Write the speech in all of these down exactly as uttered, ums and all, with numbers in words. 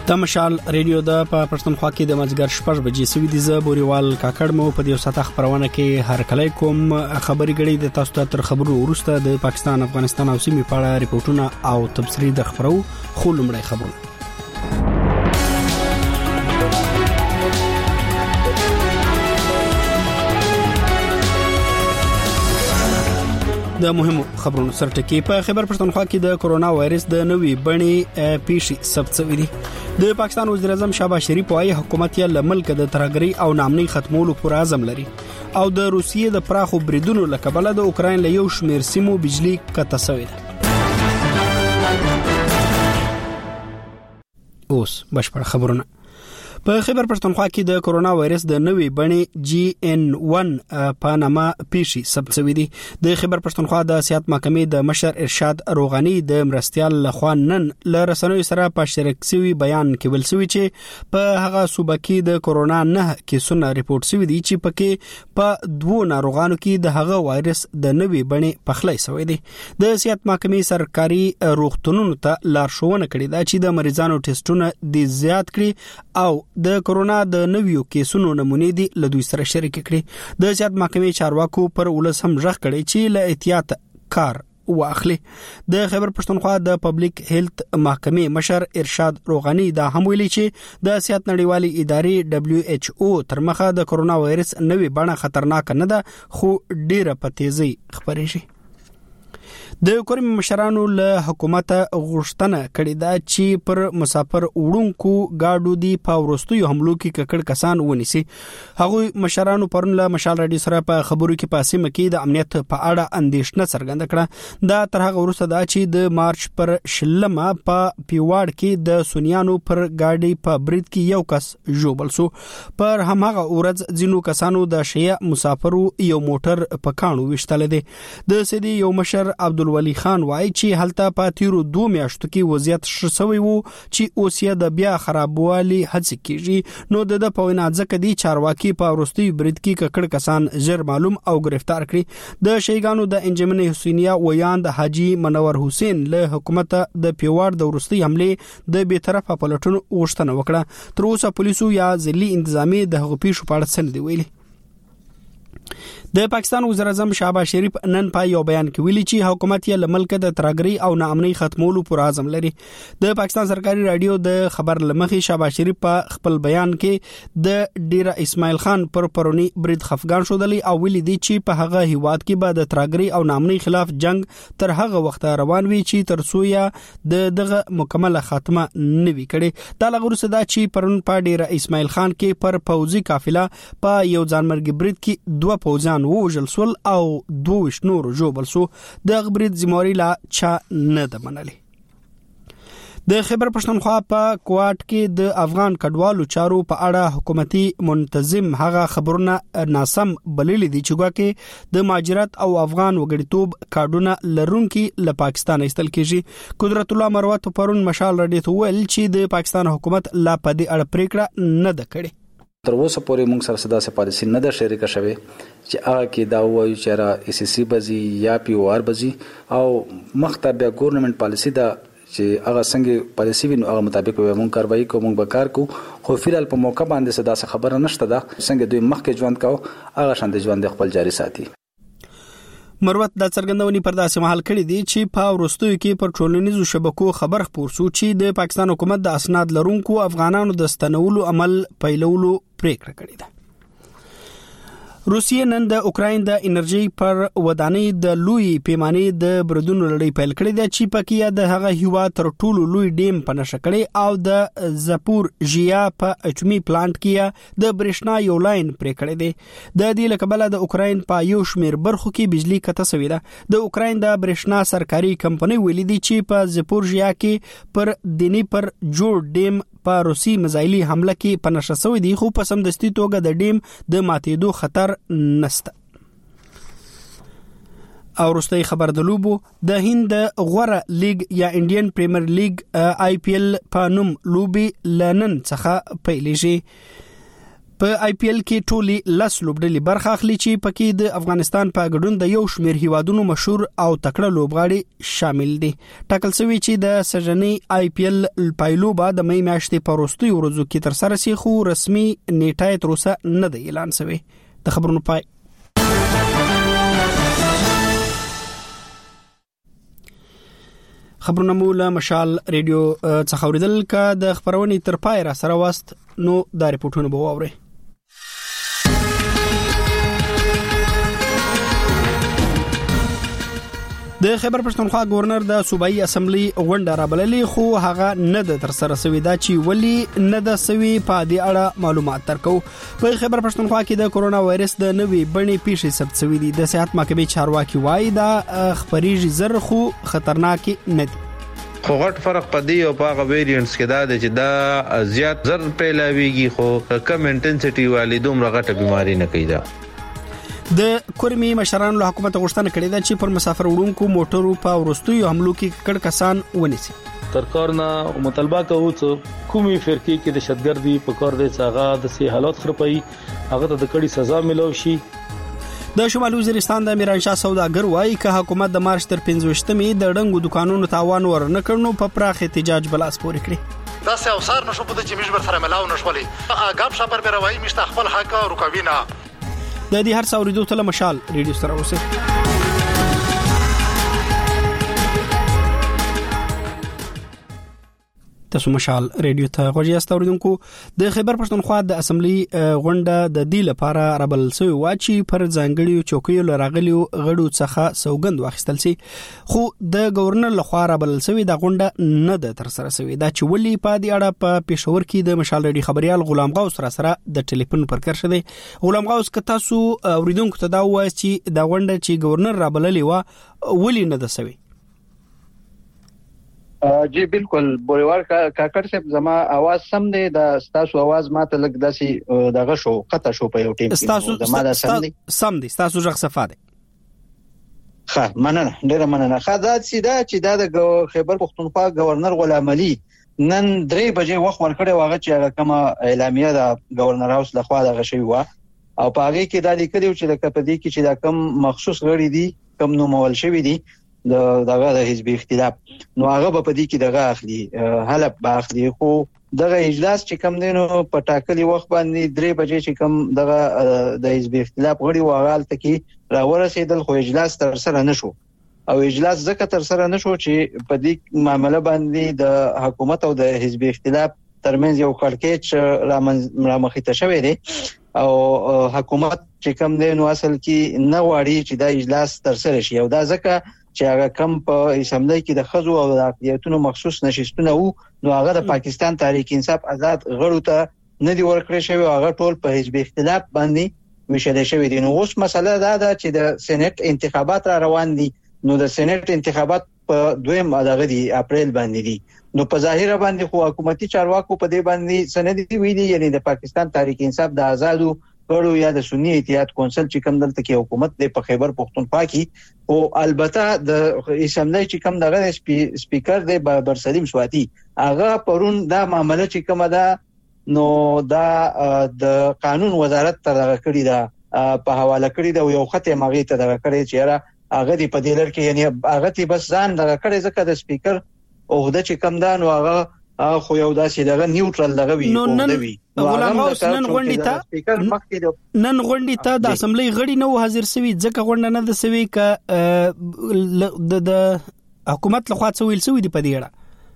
تمشال ریډیو د پښتونخوا کې د مازګر شپږ بجې سوي دي زه بوريوال کاکړ مو په دې ساته خبرونه کې هر کله کوم خبري غړي د تاسو ته تر خبرو ورسته د پاکستان افغانستان او سیمې په اړه ریپورتونه او تبصري د خبرو خو لمړی خبرونه د مهمو خبرونو سرټکی په خبر پښتونخوا کې د کورونا وایرس د نوې بڼې پیښې ثبت شوې دي د پاکستان وزیر اعظم شهباز شریف وايي حکومت یې له ملک د ترهګرۍ او نامنۍ ختمولو پر عزم لري او د روسیې د پراخو بریدونو له کبله د اوکرين له یو شمېر سیمو بجلی قطع شوې ده اوس بشپړ خبرونه په خبر پښتونخوا کې د کورونا وایرس د نوې بڼې جی ان ون په نامه پیښې ثبت شوې دي د خبر پښتونخوا د صحت محکمې د مشر ارشاد روغاني د مرستيال لخوا نن ل رسنوي سره په شریک شوی بیان کې ول شوی چې په هغه صوبه کې د کورونا نه کیسونه ریپورت شوی دي چې پکې په دوه ناروغانو کې د هغه وایرس د نوې بڼې پخلی شوی دي د صحت محکمې سرکاري روغتونونو ته لارښوونه کړې ده چې د مریضانو ټیسټونه د زیات کړي او د کورونا د نویو کیسونو نمونې دي له دوی سره شریک کړي د صحت محکمې چارواکو پر ولس هم ژغ کړي چې له احتیاط کار واخلي د خبر پښتونخوا د پبلک هیلث محکمې مشر ارشاد روغاني دا هم ویلي چې د صحت نړیوالي ادارې دبليو ایچ او تر مخه د کورونا وایرس نوې بڼه خطرناک نه ده خو ډیره په تیزی خبرې شي د کوم مشرانو له حکومت غوښتنه کړې ده چې پر مسافر وړونکو گاډو دی په ورستیو حملو کې ککړ کسان ونیسي هغه مشرانو پرون له مشال رادیو سره په خبرو کې پاسې مکې د امنیت په اړه اندېښنه څرګنده کړه دا تر هغه وروسته دا چې د مارچ پر شلمه په پیواړ کې د سونیانو پر گاډي په برید کې یو کس جوړل شو پر همغه ورځ ځینو کسانو د شیعه مسافرو یو موټر په کانو وشتل دي د سدي یو مشر عبد ولی خان وایي چې هلته په تیرو دوه میاشتو کې وضعیت شسوي وو چې اوس یې د بیا خرابوالي هڅه کیږي نو د په وینا ځکه دي چارواکي په ورستي برید کې ککړ کسان زر معلوم او گرفتار کړي د شیګانو د انجمن حسینیا ویاند حاجی منور حسین له حکومت د پیوار د ورستي حمله د به طرفه پلټونو غوښتنه وکړه تر اوسه پولیسو یا ځلي انتظامی د حقوقي پیښو په اړه څه دی ویلي د پاکستان وزیر اعظم شهباز شریف نن په یو بیان کې ویلي چې حکومت یې له ملک د ترهګرۍ او ناامنۍ ختمولو پر عزم لري د پاکستان سرکاري رادیو د خبر لمخې شهباز شریف په خپل بیان کې د ډیر اسماعیل خان پر پرونی برید خفګان شودلی او ویلي دي چې په هغه هیواد کې به د ترهګرۍ او ناامنۍ خلاف جنگ تر هغه وخت روان وي چې تر څو یا د دغه مکمله خاتمه نوي کړي دا لغورسه دا چې پرون په ډیر اسماعیل خان کې پر پوځي قافله په یو ځانمرګي برید کې دوه پوځیان ووژل سول او دوه نور جوړل سو د غبرید زموري لا چا نه د منلي د خبر پښتونخوا په کوټ کې د افغان کډوالو چارو په اړه حکومتي منتظم هغه خبرونه ناسم بللي دي چې ګواکې د مهاجرت او افغان وګړیتوب کارډونه لرونکي له پاکستان ایستل کیږي قدرت الله مروت پرون مشال رډي ته ویل چې د پاکستان حکومت لا په دې اړه پریکړه نه ده کړې تر اوسه پورې موږ سره صدا سه پالیسي نه ده شریکه شوی چې هغه کې دا وایي چې را اس سی بزي یا پی او ار بزي او مخته بیا ګورنمنت پالیسي دا چې هغه څنګه پالیسي وینو هغه مطابق به موږ کاروایی کوو موږ به کار کوو خو فعال په موقع باندې صدا سه خبره نشته ده څنګه دوی مخکې ژوند کاوه هغه شان د ژوند خپل جاري ساتي مروت د څرګندونې پر داسې محل کړی دی چې په ورستیو کې پر ټولنیزو شبکو خبر خپور شو چې د پاکستان حکومت د اسناد لرونکو افغانانو د ستنولو عمل پیلولو پریکړه کړې ده روسیې نن د اوکرين د انرژي پر ودانۍ د لوی پیمانې د بردونو لړۍ پیل کړې ده چې پکې د هغه هوا تر ټولو لوی ډیم په نشه کړې او د زپور ژیا په اټومي پلانټ کې د برېښنا یو لاین پرې کړې ده د دې لکبله د اوکرين په یو شمیر برخو کې بجلی قطع شوې ده د اوکرين د برېښنا سرکاري کمپنۍ ویلي دي چې په زپور ژیا کې پر دینی پر جوړ ډیم په روسي مزایلی حمله کې په نشه شوې دي خو په سمدستي توګه د ډیم د ماتېدو خطر نسته او وروستي خبر د لوبو د هند غوره لیگ یا انډین پریمیر لیگ آی پی ایل په نوم لوبي لنن څخه پیلېږي په آی پی ایل کې ټولي لس لوبډلې برخه اخلي چې پکې د افغانستان په ګډون د یو شمېر هیوادونو مشهور او تکړه لوبغاړي شامل دي. ټاکل شوی چې د سژنې آی پی ایل پایلوبه د مې میاشتې په وروستیو ورځو کې تر سره شي، خو رسمي نیټه تر اوسه نه دی اعلان شوی. د خبرونو پای. خبرونه مو له مشال ریډیو څخه اوریدل. کا د خبرونې تر پای را سره واست نو دا ریپورتونه به واوري. د خیبر پښتونخوا گورنر د صوبایي اسمبلی غونډه رابللې، خو هغه نه د تر سره سوي دا چې ولی نه د سوي په دې اړه معلومات ترکو. په خیبر پښتونخوا کې د کورونا وایرس د نوې بڼې پیښې ثبت شوې دي. د صحت محکمې چارواکي وایي دا خبريږي زر خو خطرناک نه دي. خو غټ فرق پدې او په هغه ویریانټس کې دا د چې دا زیات زر پیلاویږي، خو کم انټنسټي والی دومره غټه بیماری نه کوي. دا د کورمي مشرانو له حکومت غوښتنه کړې ده چې پر مسافر وړونکو موټرو په ورستیو حملو کې کډ کسان ونیسي. سرکار نه مطالبه کوي چې کومي فرقې کې دهشتګردي په کار دي چې هغه د سي حالات خرپي هغه ته د کډي سزا ملو شي. د شمالي وزیرستان د میرانشاه سوداګر وایي که حکومت د مارچ تر پنځوستمې د ډنګو دکانونو تاوان ورنه کړنو په پراخ احتجاج بلاس پورې کړی. دا سه اوسار نشو بده چې مشبر سره ملاو نشولې اګاب شاپر به روایي مشت خپل حق او رکاوینا د دې هر څاوریدو ته مشال ریډیو سره اوسه. تاسو مشال ریډیو ته غوږی یاست اوریدونکو. د خیبر پښتونخوا د اسمبلی غونډه د دې لپاره رابل سوی واچی پر ځانګړي چوکیو لراغلیو غړو څخه سوګند واخیستل سي، خو د گورنر لخوا رابل سوی د غونډه نه د تر سره سوی. دا چې ولی په دې اړه په پېښور کې د مشال ریډیو خبريال غلام غوث سره سره د ټلیفون پر کار شوی. غلام غوث که تاسو اوریدونکو ته دا وایي چې د غونډه چې گورنر رابللی و ولی نه د سوی. جی بالکل بوریوار کاکړ صاحب زما आवाज سم دی، د ستاسو आवाज ماته لګ داسي دغه شو قطه شو په یو ټیم کې زما د سم دی سم دی ستاسو ژغ صفه دی. ښه مننه ډیره مننه. ښه دا چې دا چې دا د خیبر پښتونخوا گورنر غلام علي نن درې بجې وخت ورکړی واغه چې هغه کومه اعلامیه د گورنر هاوس لخوا دغه شوی و او په هغه کې دا لیکلی چې د کپدی کې چې دا کم مخصوص غړي دي کم نو مول شوی دي د دغه د حزب اختلاف نو هغه په دې کې دغه اخلي حلب باخلي. خو دغه اجلاس چې کم دینو په ټاکلي وخت باندې درې بجې چې کم دغه د حزب اختلاف غړي واغال ته کې راورسېدل، خو اجلاس تر سره نشو او اجلاس ځکه تر سره نشو چې په دې معاملې باندې د حکومت او د حزب اختلاف ترمنځ یو کړکېچ رامخې ته شوی دی او حکومت چې کم دینو اصل کې نه واړي چې دا اجلاس تر سره شي. او دا ځکه چې هغه کم په اسمبلی کې د خزو او د اقلیتونو مخصوص نشستونه وو، نو هغه د پاکستان تحریک انصاف آزاد غړو ته نه دی ورکړی شوی، هغه ټول په حزب اختلاف باندې وشل شوی دي. نو اوس مسله دا ده چې د سېنات انتخابات را روان دي، نو د سېنات انتخابات په دویم دغه دی اپریل باندې دي، نو په ظاهر باندې خو حکومتي چارواکو په دې باندې سند ویلي، یعنی د پاکستان تحریک انصاف د آزادو غړو یا د سنی اتحاد کونسل چې کوم دلته کې حکومت د په خیبر پښتونخوا کې او البته د اسمبلی چې کوم دغه سپیکر دی بابر سلیم سواتی هغه پرون دا معاملې چې کومه ده نو دا د قانون وزارت ته دغه کړی دا په حواله کړی دا یو خط مغی ته دغه کړی چې را هغه دی په دلر کې یعنی هغه تی بس ځان دغه کړی ځکه د سپیکر او د چې کوم دا نو هغه خو یو داسې دغه نیوټرل دغه وی نو نن غلام غوث نن غونډې ته نن غونډې ته د اسمبلی غړي نو حاضر سوي ځکه غونډه نه د سوي ک د حکومت لخوا څه ویل سوي دی په دې اړه.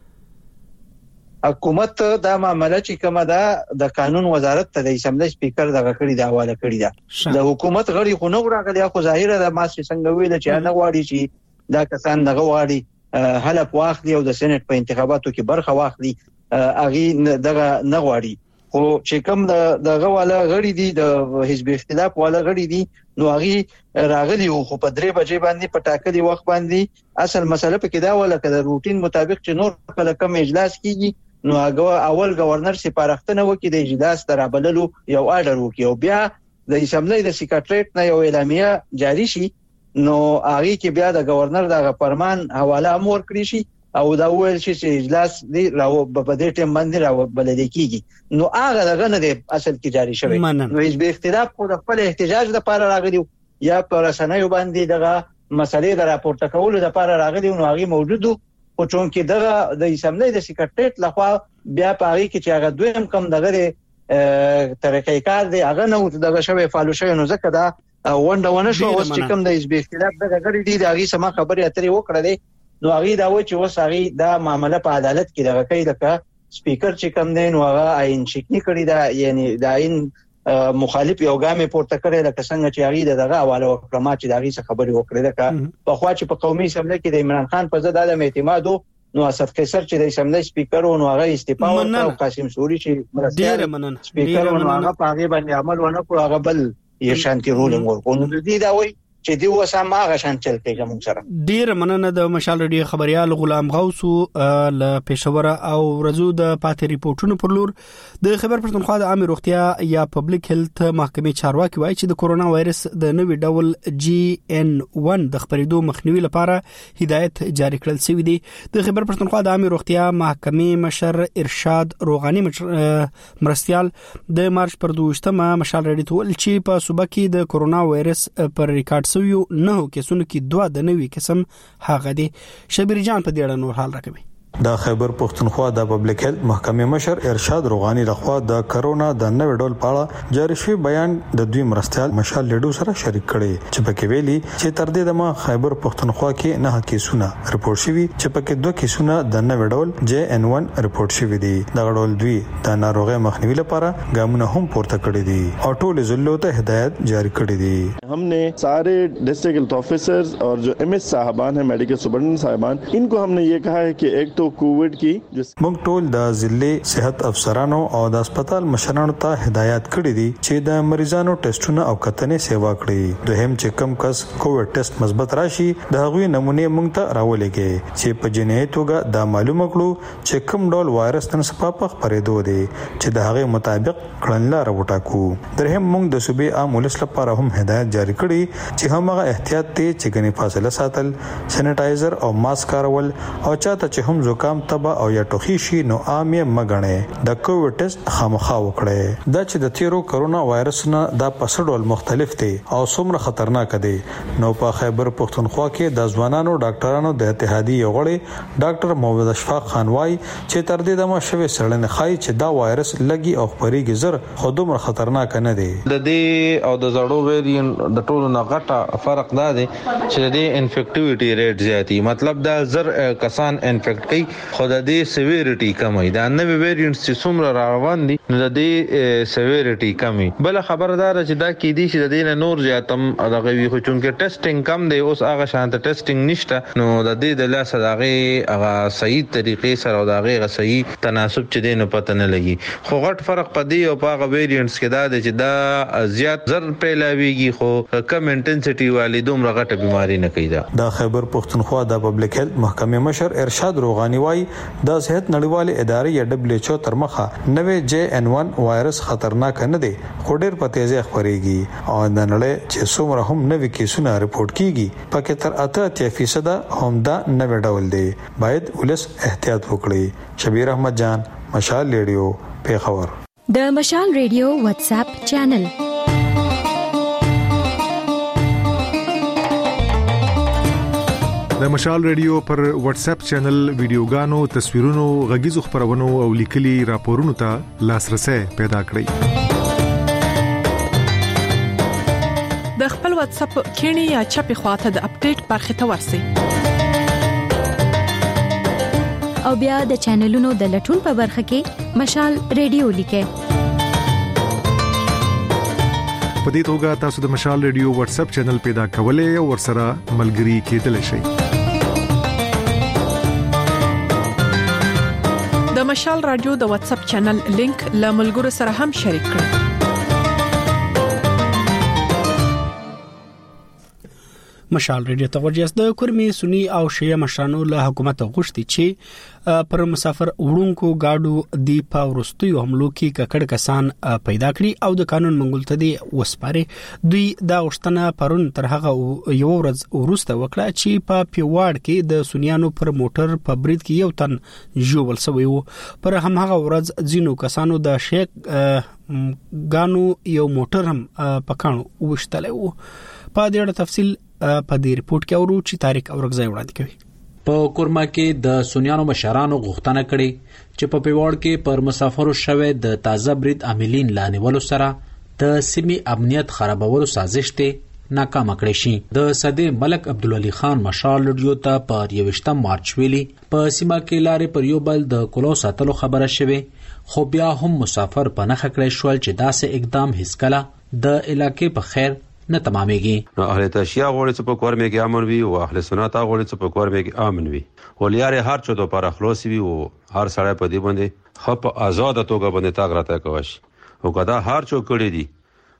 حکومت دا معاملې چې کومه ده د قانون وزارت ته د اسمبلی سپیکر دغه کړی دا حواله کړی دا د حکومت غړي خو نو راغلي، خو ظاهره ده ما څنګه ویل چې نه غواړي چې دا کسان دغه غواړي حلب واخلي او د سېنات په انتخاباتو کې برخه واخلي، اغي دغه نه غواړي. خو چې کوم دغه والا غړي دي د حزب اختلاف والا غړي دي نو اغي راغلي خو په درې بجې باندې په ټاکلي وخت باندې اصل مسله په کې دا ولا کده روټین مطابق چې نور کله کم اجلاس کیږي نو هغه اول گورنر سپارښتنه وکړي د اجلاس ترابللو یو آرډر وکړي او بیا د اسمبلی د سیکریټریټ نه یو اعلامیه جاری شي، نو هغه کې بیا د گورنر دغه فرمان حواله امر کړی شي او دا ویل چې اجلاس دی راو په دې ټیم باندې راو بلل کیږي نو هغه دغه نه دی اصل کې جاری شوی نو حزب اختلاف خو د خپل احتجاج لپاره راغلی یا پر رسنیو باندې دغه مسلې د راپورته کولو لپاره راغلی نو هغه موجودو او چون کې دغه د اسمبلی د سیکریټریټ لخوا بیا پاري کې چې هغه دویم کم دغه طریقې کار دی هغه نو دغه شوی فالو شوی نو ځکه دا ونده ونه شو اوس چې کوم د حزب اختلاف دغه غړي دي دغه سم خبرې اترې وکړه دي نو هغه دا و چې اوس هغه دا معاملې په عدالت کې دغه کوي لکه سپیکر چې کوم دی نو هغه عین شکنی کړی دا یعنی دا عین مخالف یو ګامې پورته کړی لکه څنګه چې هغه دغه حواله وکړه ما چې دغه خبرې وکړه لکه په خوا چې په قومي اسمبلی کې د عمران خان په ضد د اعتمادو نو اسد قیصر چې د اسمبلی سپیکر او هغه استعفا ورکړ او قاسم سوري چې مرسته سپیکر او هغه په هغه باندې عمل ونه کړ هغه بل یې شانتي رولینګ ورکړ نو د دې دا وایي چې دی وسه ما غشان چل کېږي موږ سره ډیر مننه د مشال ریډیو خبريال غلام غوث ل پېښور او رزو د پاتې ریپورتونو پر لور د خبر پښتونخوا د عامه روغتیا یا پبلک هیلث محکمې چارواکي وایي چې د کورونا وایرس د نوې ډول جی ان ون د خبرېدو مخنیوي لپاره هدایت جاری کړل شوی دی د خبر پښتونخوا د عامه روغتیا محکمې مشر ارشاد روغاني مرستيال د مارچ پر دوشتمه مشال ریډیو ول چې په صوبه کې د کورونا وایرس پر ریکارډ سویو نه کیسونو کې دوه د نوې قسم هغه دي شبیر جان په دې اړه نور حال راکوي د خیبر پښتونخوا د پبلک هیلث محکمې مشر ارشاد روغاني لخوا د کرونا د نوې ډول په اړه جاری شوی بیان د دوی مرستيال مشال لیډو سره شریک کړي چې پکې ویلي چې تر دې دمه خیبر پښتونخوا کې نه کیسونه رپورټ شوي چې پکې دوه کیسونه د نوې ډول جی ان ون رپورټ شوي دي د ډول دوی د ناروغي مخنیوي لپاره ګامونه هم پورته کړي دي او ټول ضلعو ته هدایت جاری کړي دي हमने सारे डिस्ट्रिक्ट हेल्थ ऑफिसर्स और जो एमएस साहबान हैं मेडिकल सुपरिटेंडेंट साहबान इनको हमने ये कहा है कि एक तो कोविड की موږ ټول د ضلع صحت افسرانو او د هسپتال مشرانو ته هدایت کړې دي چې د مریضانو ټیسټونه او کتنې سیوا کړي دوهم چې کم کس کووډ ټیسټ مثبت راشي د هغوی نمونه موږ ته راولېږي چې په جنایت توګه دا معلومه کړو چې کوم ډول وایرس تن سپاپخ پرېدو دي چې د هغه مطابق کړنلار وټاکو درهم موږ د صوبې عام ولس لپاره هم هدایت جاری کړي چې همغه احتیاط ته چې غني فاصله ساتل سینیټایزر او ماسک کارول او چاته چې هم زکام تبه او یا ټوخي شي نو عام یې مګنه د کووډ ټیسټ خامخا وکړي دا چې د تیرو کرونا وایرس نه دا پسډول مختلف دي او څومره خطرناک دي نو په خیبر پښتونخوا کې د ځوانانو ډاکټرانو د اتحادیې غړي ډاکټر محمد اشفاق خان وايي چې تر دې دمه شوی سړنه خای چې دا وایرس لګي او خپريږي زر خودمره خطرناک نه دي د دې او د زړو ویریانت د ټولو نه غټه فرق دا دی چې د انفیکټیویټي ریټ زیاتی مطلب دا زر کسان انفیکټ کوي خو د دې سیویریټي کمي دا نوې ویریانټس چې څومره روان دي نو د دې سیویریټي کمي بل خبردار چې دا کې دي چې د دې نور زیاتم دغه وی خو چونکه ټیسټینګ کم دی اوس هغه شانت ټیسټینګ نشته نو د دې د لاس دغه هغه صحیح طریقې سره او دغه صحیح تناسب چې دینه پته نه لګي خو غټ فرق پدې او په هغه ویریانټس کې دا دی چې دا زیات زر پیلاویږي خو کم انټنسټي والی دومره غټه بیماری نه کوي دا د خیبر پښتونخوا د پبلک هیلث محکمې مشر ارشاد روغاني وايي د صحت نړیوالې ادارې یا دبليو ایچ او تر مخه نوې جی ان ون وایرس خطرناک نه دی خو ډېر په تیزی خپريږي او د نړۍ چې څومره هم نوې کیسونه رپورټ کیږي پکې تر اته فیصد هم دا نوې ډول دی باید ولس احتیاط وکړي شبیر احمد جان مشال ریډیو پیښور د مشال ریډیو واتس اپ چینل د مشال ریډیو پر واتس اپ چینل ویډیوګانو تصویرونو غږیزو خبرونو او لیکلي راپورونو ته لاسرسي پیدا کړئ د خپل واتس اپ کینی یا چپی خواته د اپډیټ برخه ته ورسئ او بیا د چینلونو د لټون په برخه کې مشال ریډیو لیکئ په دې توګه تاسو د مشال ریډیو واتس اپ چینل پیدا کولای او ورسره ملګري کېدلی شئ د مشال رادیو د واتس اپ چینل لینک له ملګرو سره هم شریک کړئ مشال ریډیو ته ورجاست د کورمي سنی او شیعه مشرانو له حکومت غوښتي چې پر مسافر وړونکو گاډو دی پاورستي حملو کې ککړ کسان پیدا کړي او د قانون منګولته دی وسپاره دوی دا غوښتنه پرون تر هغه یو ورځ ورسته وکړه چې په پیواړ کې د سنیانو پر موټر په برید کې یو تن جوړ شوی وو پر همغه ورځ ځینو کسانو د شیک غانو یو موټر هم پکانو وشتلې وو په دې اړه تفصیل په دې رپورت کې اورو چې تاریخ اورغځي وړاندې کوي په کورما کې د سنیانو مشرانو غوښتنه کړې چې په پیوړ کې پر مسافرو شوه د تازه برید عاملین لانیولو سره د سیمې امنیت خرابولو سازش ته ناکام کړی شي د صدې ملک عبدالولي خان مشال لډیو ته په یوشتم مارچ ویلي په سیمه کې لارې پر یو بل د کلو ساتلو خبره شوه خو بیا هم مسافر په نخ کړی شول چې داسې اقدام هیڅ کله د علاقې په خیر نه تمامېږي نو اهل تشیع غوړي چې په کورمه کې امن وي او اهل سنت غوړي چې په کورمه کې امن وي ولیاره هر چا د پر اخلاص وي او هر سړی په دې باندې خپ آزاد توګه باندې تاګ راته کوي او کدا هر چا کړی دي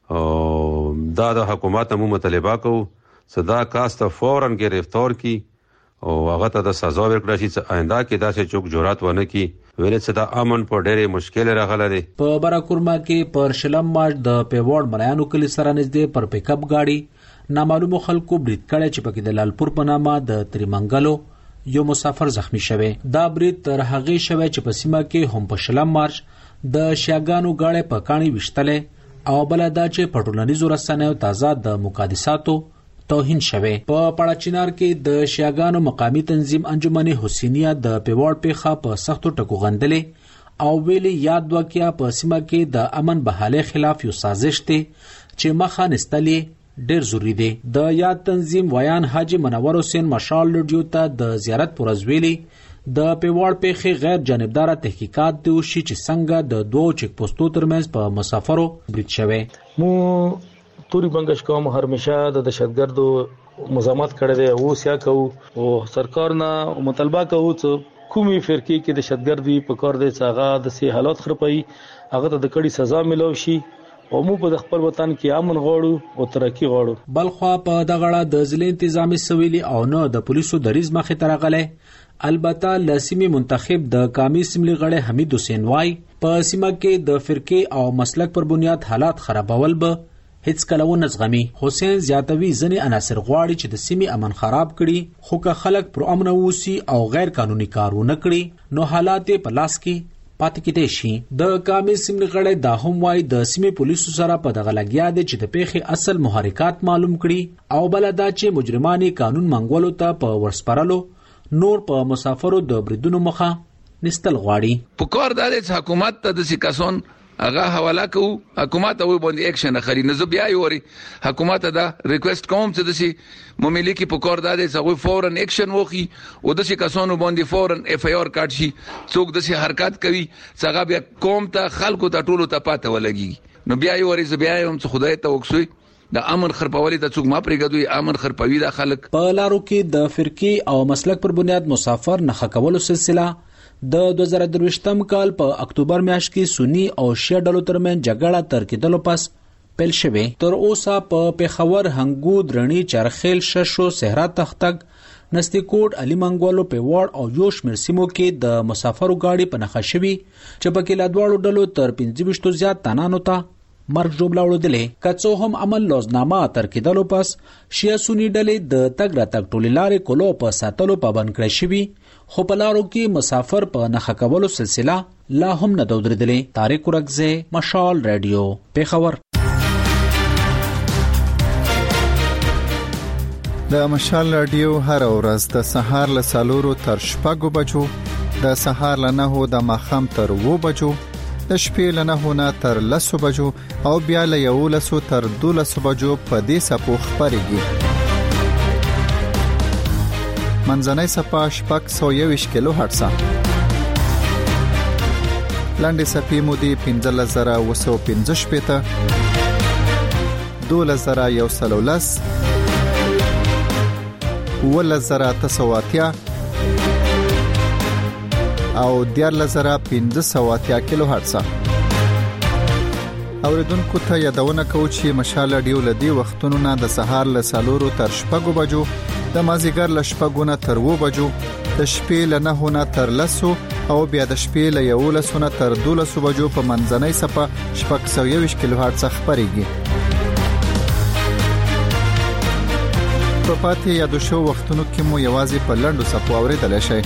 او دا د حکومت مو مطالبه کو صدا کاست فورن گرفتار کی او هغه ته د سزا ورکړي چې آینده کې داسې چوک جرأت ونه کی ویل چې دا امن په ډېرې مشکل راغله دي په براکورما کې پر شلم مارچ د پیوړ ملایانو کلی سره نږدې پر پیک اپ گاډي نامعلومو خلکو برید کړی چې پکې د لالپور په نامه د تریمنګلو یو مسافر زخمی شوی دا برید تر هغه شوی چې په سیمه کې هم په شلم مارچ د شیاګانو گاډي په کانی وشتلې او بل دا چې پټولنیزو رسنیو تازه د مقدساتو توهین شوه په پړاچینار کې د شیاګانو مقامی تنظیم انجمن حسینیه د پیوړ پیخه په سختو ټکو غندلې او ویلي یاد وکیا په سیمه کې د امن بحاله خلاف یو سازش ته چې مخه نستلې ډیر ضروری دی د یاد تنظیم ویان حاجی منور حسین مشال لډیو ته د زیارت پر ازویلی د پیوړ پیخه غیر جانبدار تحقیقات دی وشي چې څنګه د دوه چک پوسټو ترمنځ په مسافرو برید شوه مو توري بنگش کوم هرمشه د دهشتګردو مزاحمت کړی دی او سیا کو او سرکار نه مطالبه کوي چې کومي فرقې کې دهشتګردي په کار دی چې هغه د سي حالات خرپي هغه ته د کړي سزا ملو شي او مو په خپل وطن کې امن غواړو او ترقی غواړو بلخوا په دغړه د ځلې تنظیمي سویلي او نه د پولیسو د ریز مخه ترغله البته لاسمی منتخب د قومي سیملي غړي حمید حسین وای په سیمه کې د فرقې او مسلک پر بنیاد حالات خرابول به هیڅ کله و نزغمي حسین زیاتوي ځنې عناصر غواړي چې د سیمې امن خراب کړي خو که خلک پر امن ووسی او غیر قانوني کارونه کړي نو حالات په لاس کې پاتې کېدې شي د قومي سیمې غړي دا هم وایي د سیمې پولیسو سره په دغه لګیا دي چې د پیښې اصل محرکات معلوم کړي او بل دا چې مجرمانه قانون منګولو ته په ورسپارلو نور په مسافرو د بریدونو مخه نستل غواړي په کار د حکومت ته د سکاسون هغه حواله کو حکومت او باندې اکشن اخلي نو بیا یوري حکومت دا ریکوست کوم چې دسي مملکي په کار د دې فورن اکشن وکي او دسي کسانو باندې فورن اف ای آر کارت شي څوک دسي حرکت کوي څنګه بیا کوم ته خلکو ته ټولو ته پاته ولګي نو بیا یوري بیا هم چې خدای ته وکسوي د امن خرپولې ته څوک ما پرېګدوي امن خرپوي د خلک په لارو کې د فرقې او مسلک پر بنیاد مسافر نه خکولو سلسله د دوه زره درویشتم کال په اکتوبر میاشت کې سنی او شیعه ډلو ترمن جګړه تر کېدلو پس پیل شوه تر اوسه په پیښور هنګود رڼی چرخیل ششو صحرا تختګ نستی کوټ علي منګولو په وړ او یو شمیر سیمو کې د مسافرو گاډي په نخښه شوی چې په کې لادواړو ډلو تر پنځه ویشت زیات تنانو ته مرګ جوړلاوړو دلې کڅو هم عمل لوزنامه تر کېدلو پس شیعه سنی ډلې د تګ را تګ ټولې لارې کولو په ساتلو پابند کړی شوی خو په لارو کې مسافر په نخښه کولو سلسله لا هم نه دودرېدلې طارق ورغزه مشال رادیو پیښور د مشال رادیو هر ورځ د سهار له سالورو تر شپږو بجو د سهار له نهو د ماخام تر وو بجو د شپې له نهو نه تر لسو بجو او بیا له یولسو تر دولسو بجو په دې سپو خبرېږي منځنۍ صفه شپږ سوه یوویشت کیلو هرتز لاندې صفې مودې پنځلس زره اوه سوه پنځه شپېته دولس زره یو سل او لس اوولس زره اته سوه اتیا او دیارلس زره پنځه سوه اتیا کیلو هرتز اوریدونکو ته یادونه کوم چې مشال رادیو لدی وختونو نه د سهار له سالورو تر شپږو بجو، د مازیګر له شپږو نه تر اوو بجو، د شپې له نهو نه تر لسو او بیا د شپې له یولسو نه تر دولسو بجو په منځنۍ صفه شپږ سوه یوویشت کیلو هرتز خبريږي. په پاتې یادو شو وختونو کې مو یوازې په لنډو صفو اوریدل شي.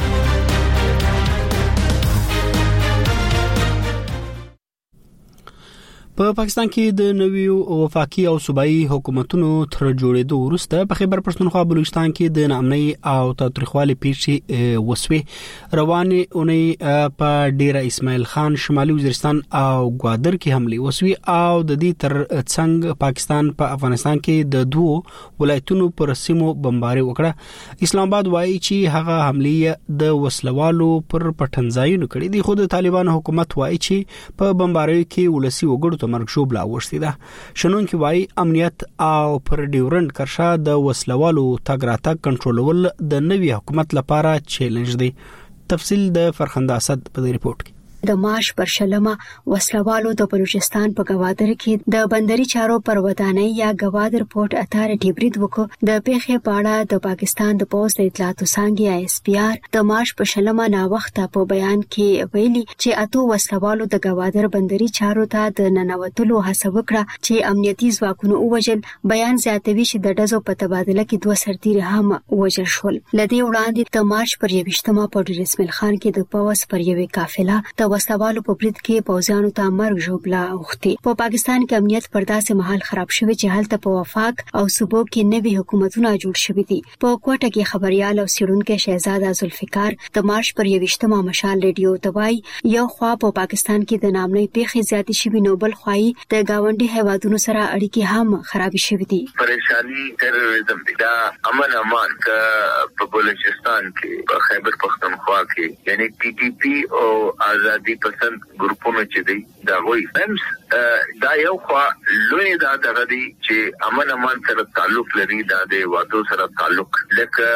په پاکستان کې د نویو وفاقي او صوبایي حکومتونو تر جوړېدو وروسته په خیبر پښتونخوا بلوچستان کې د ناامنۍ او تاریخوالي پیښې وسوي. رواني اونۍ په ډیره اسماعیل خان شمالي وزیرستان او ګوادر کې حمله وسوي او د دې تر څنګ پاکستان په افغانستان کې د دوو ولایتونو پر سیمو بمباري وکړه. اسلام آباد وایي چې هغه حمله د وسلوالو پر پټنځایونو کړې دي، خو د طالبان حکومت وایي چې په بمباري کې ولسی وګړو مرګ شوب لا ورسته ده. شنون کې وایي امنیت او پر ډیورند کرښه د وسلوالو تګ راتګ کنټرولول د نوي حکومت لپاره چیلنج دی. تفصیل د فرخنده اسد په ریپورت کې. د مارش پر شلمه وسلوالو د بلوچستان په ګوادر کې د بندري چارو پر ودانۍ یا ګوادر پورت اتارټي برید وکړ. د پیښې په اړه د پاکستان د پوز د اطلاعاتو څانګې آی اس پی آر د مارش په شلمه نا وخت په بیان کې ویلي چې اتو وسلوالو د ګوادر بندري چارو ته د ننوتلو هڅه وکړه چې امنیتي ځواکونو ووجل. بیان زیاتوي چې د ډزو په تبادله کې دوه سرتیري هم ووجل شول. لدی وړاندې د مارش پر یوشتمه په ډیر اسماعیل خان کې د پوز پر یوې قافله د وسلوالو په برید کې پوځیانو ته مرګ ژوبلا اوختي. په پاکستان کې امنیت پر داسې محل خراب شوی چې هلته په وفاق او صوبو کې نوي حکومتونه جوړ شوي دي. په کوټه کې خبريال او سیرونکو شهزاده ذوالفقار د مارش پر یوشتمه مشال ریډیو توای یو خوا په پاکستان کې د نامنۍ پیښې زیاتې شوي نو بل خوای د گاونډي هیوادونو سره اړیکې هم خراب شوي دي. پریشانی تروریزم دا امن امان په بلوچستان کې په خیبر پختونخوا کې یعنی ټي ټي پی او آزادی پسند ګروپونو چې دی دا وایي همس دا یو خوا لوی دا دغه دی چې امن امان سره تعلق لري، دا د وادو سره تعلق لکه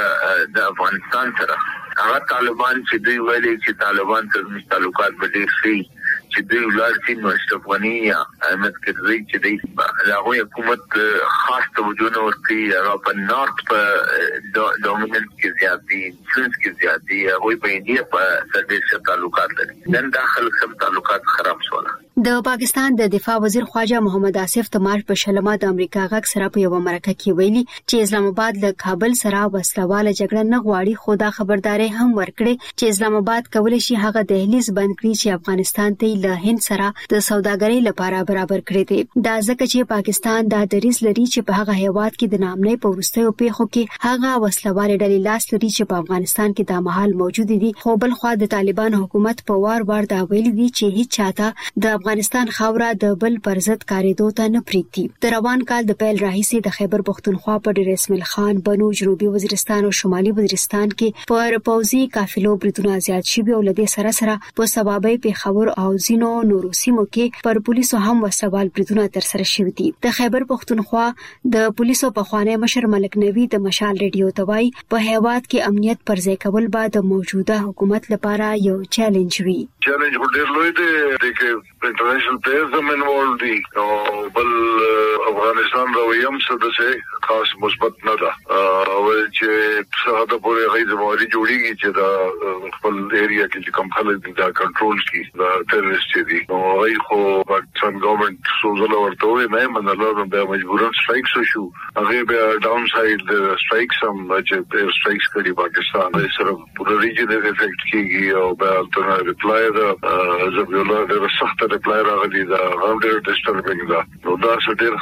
د افغانستان سره. هغه طالبان چې دوی ویلي چې طالبان سره تعلقات به ډېر شي چې دوی ولارسي نو اشرف غني یا احمد کرزي چې دی هغه حکومت خاص توجه نه ورکړي. هغه په نارت په ډومیننت کې زیات دي، انفلوئنس کې زیات دي، هغه په انډیا په سره تعلقات لري. نن داخل سم تعلقات خراب شول. د پاکستان د دفاع وزیر خواجه محمد آصف د مارچ په شلمه د امریکا غږ سره په یو مرکه کې ویلي چې اسلام آباد له کابل سره وسلواله جګړه نه غواړي، خو دا خبرداري هم ورکړي چې اسلام آباد کولای شي هغه دهلیز بند کړي چې افغانستان ته له هند سره د سوداګرۍ لپاره برابر کړي دي. دا ځکه چې پاکستان دا دریځ لري چې په هغه هیواد کې د نامنۍ په وروستیو پیښو کې هغه وسلواله ډلې لاس لري چې په افغانستان کې د محل موجود دي. خو بل خوا د طالبان حکومت په وار وار دا ویلي دي چې هیڅ چاته د افغانستان خاوره د بل پر ضد کاریدو ته نه پریږدي. د روان کال د پیل راهیسې د خیبر پښتونخوا په ډیر اسماعیل خان، بنو، جنوبي وزیرستان او شمالي وزیرستان کې پر پوځي قافلو بریدونه زیات شوي او لدې سره سره په سبابي پیښور او ځینو نورو سیمو کې پر پولیسو هم وسوال بریدونه تر سره شوي دي. د خیبر پښتونخوا د پولیسو په خوانی مشر ملک نوی د مشال ریډیو توای په هیواد کې امنیت پر ځای کول بعد د موجوده حکومت لپاره یو چیلنج وي. چیلنج ډېر لوی دی چې انټرنیشنل پلیئرز هم انوالو دي او بل افغانستان رویم څه د خاص مثبت نه ده او چې څه د پوره غي زمواري جوړیږي چې دا خپل ایریا کې کوم خلک دا کنټرول کړي دا ټیرریست دي نو غي خو پاکستان ګورنمنت سوزله ورته وي نه منلو به مجبورن سټرایکس شو هغه به ډاون ساید سټرایکس هم چې سټرایکس کړي پاکستان سره پوره ریجنل افیکټ کیږي او به الټرنیټ ریپلای دا زبیولا د سخت ریپلای راغلي دا هم ډېر ډیسټربینګ دا نو دا ډېر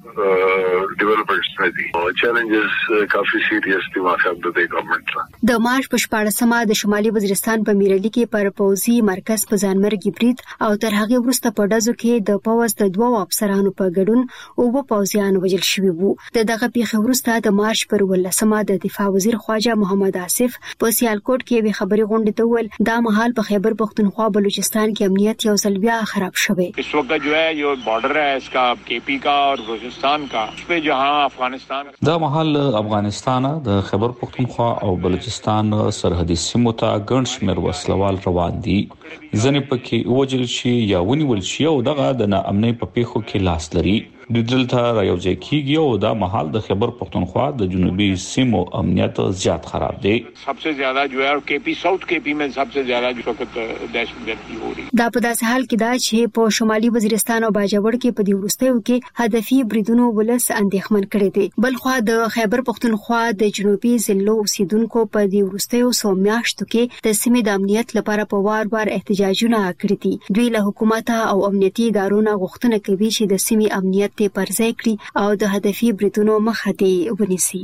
ښه ډیولپمنټس دي او چیلنجز کافي سیریس دي واخا د ګورنمنت. د مارچ په شپاړسمه د شمالي وزیرستان په میرلي کې پر پوځي مرکز په ځانمرګي برید او تر هغه وروسته په ډزو کې د پوز د دوه افسرانو په ګډون او په پوځیان وژل شوي وو. د دغه پیښې وروسته د مارچ پر ولسمه د دفاع وزیر خواجه محمد آصف په سیالکوټ کې وی خبري غونډه ته ویل دا مهال په خیبر پختونخوا بلوچستان کې امنیت یو ځل بیا خراب شوی. اس وقت جو ہے جو بارڈر ہے اس کا کے پی کا اور بلوچستان کا اس پہ جہاں افغانستان دا مهال افغانستان زمانہ د خیبر پختونخوا او بلوچستان سرحدي سیمو ته ګڼ شمېر وسلوال روان دي. ځنې پکې وجل شي یا ونیول شي او دغه د ناامنۍ په پیښو کې لاس لري. د دلته رايوځای کیږي او دا مهال د خیبر پختونخوا د جنوبي سیمو امنیت زیات خراب دی. सबसे ज्यादा जो है केपी साउथ केपी में सबसे ज्यादा जो वक्त दहशतगर्दी हो रही. دا په داسې حال کې دا چې په شمالي وزیرستان او باجوړ کې په دې وروستیو کې هدفي بریدونو ولس اندېښمن کړي دي. بلخوا د خیبر پختونخوا د جنوبي ضلعو اوسیدونکو په دې وروستیو څو میاشتو کې د سیمې د امنیت لپاره په وار وار احتجاجونه کړي دي. دوی له حکومت او امنیتي ادارو غوښتنه کوي چې د سیمې امنیت ته پرځای کړي او د هدفي بریدونو مخه دي ونیسي.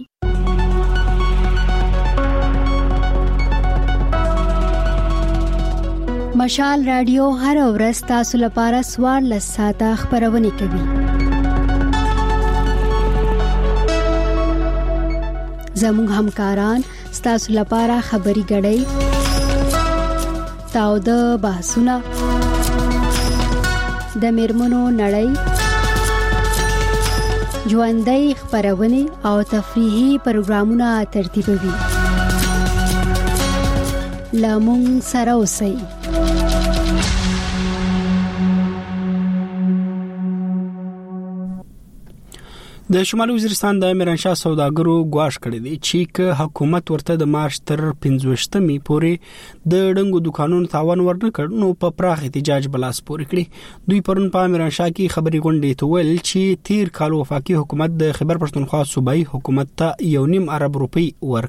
مشال رادیو هر ورځ تاسو لپاره سوار لساته خبرونه کوي. زموږ همکاران تاسو لپاره خبري غړي تاو د بحثونه د میرمنو نړۍ ژوندۍ خبرونه او تفریحي پروګرامونه ترتیبوي. لامون سره اوسئ. د شمالي وزیرستان د میرانشاه سوداګرو غواړ کړی دی چې ک حکومت ورته د مارچ تر پنځوستمې پورې د ډنګو دکانونو تاوان ورنکړ نو په پراخ احتجاج بلاس پورې کړی. دوی پرون په میرانشاه کې خبري غونډې ته ویل چې تیر کال وفاقي حکومت د خیبر پښتونخوا صوبایي حکومت ته یو نیم ارب روپی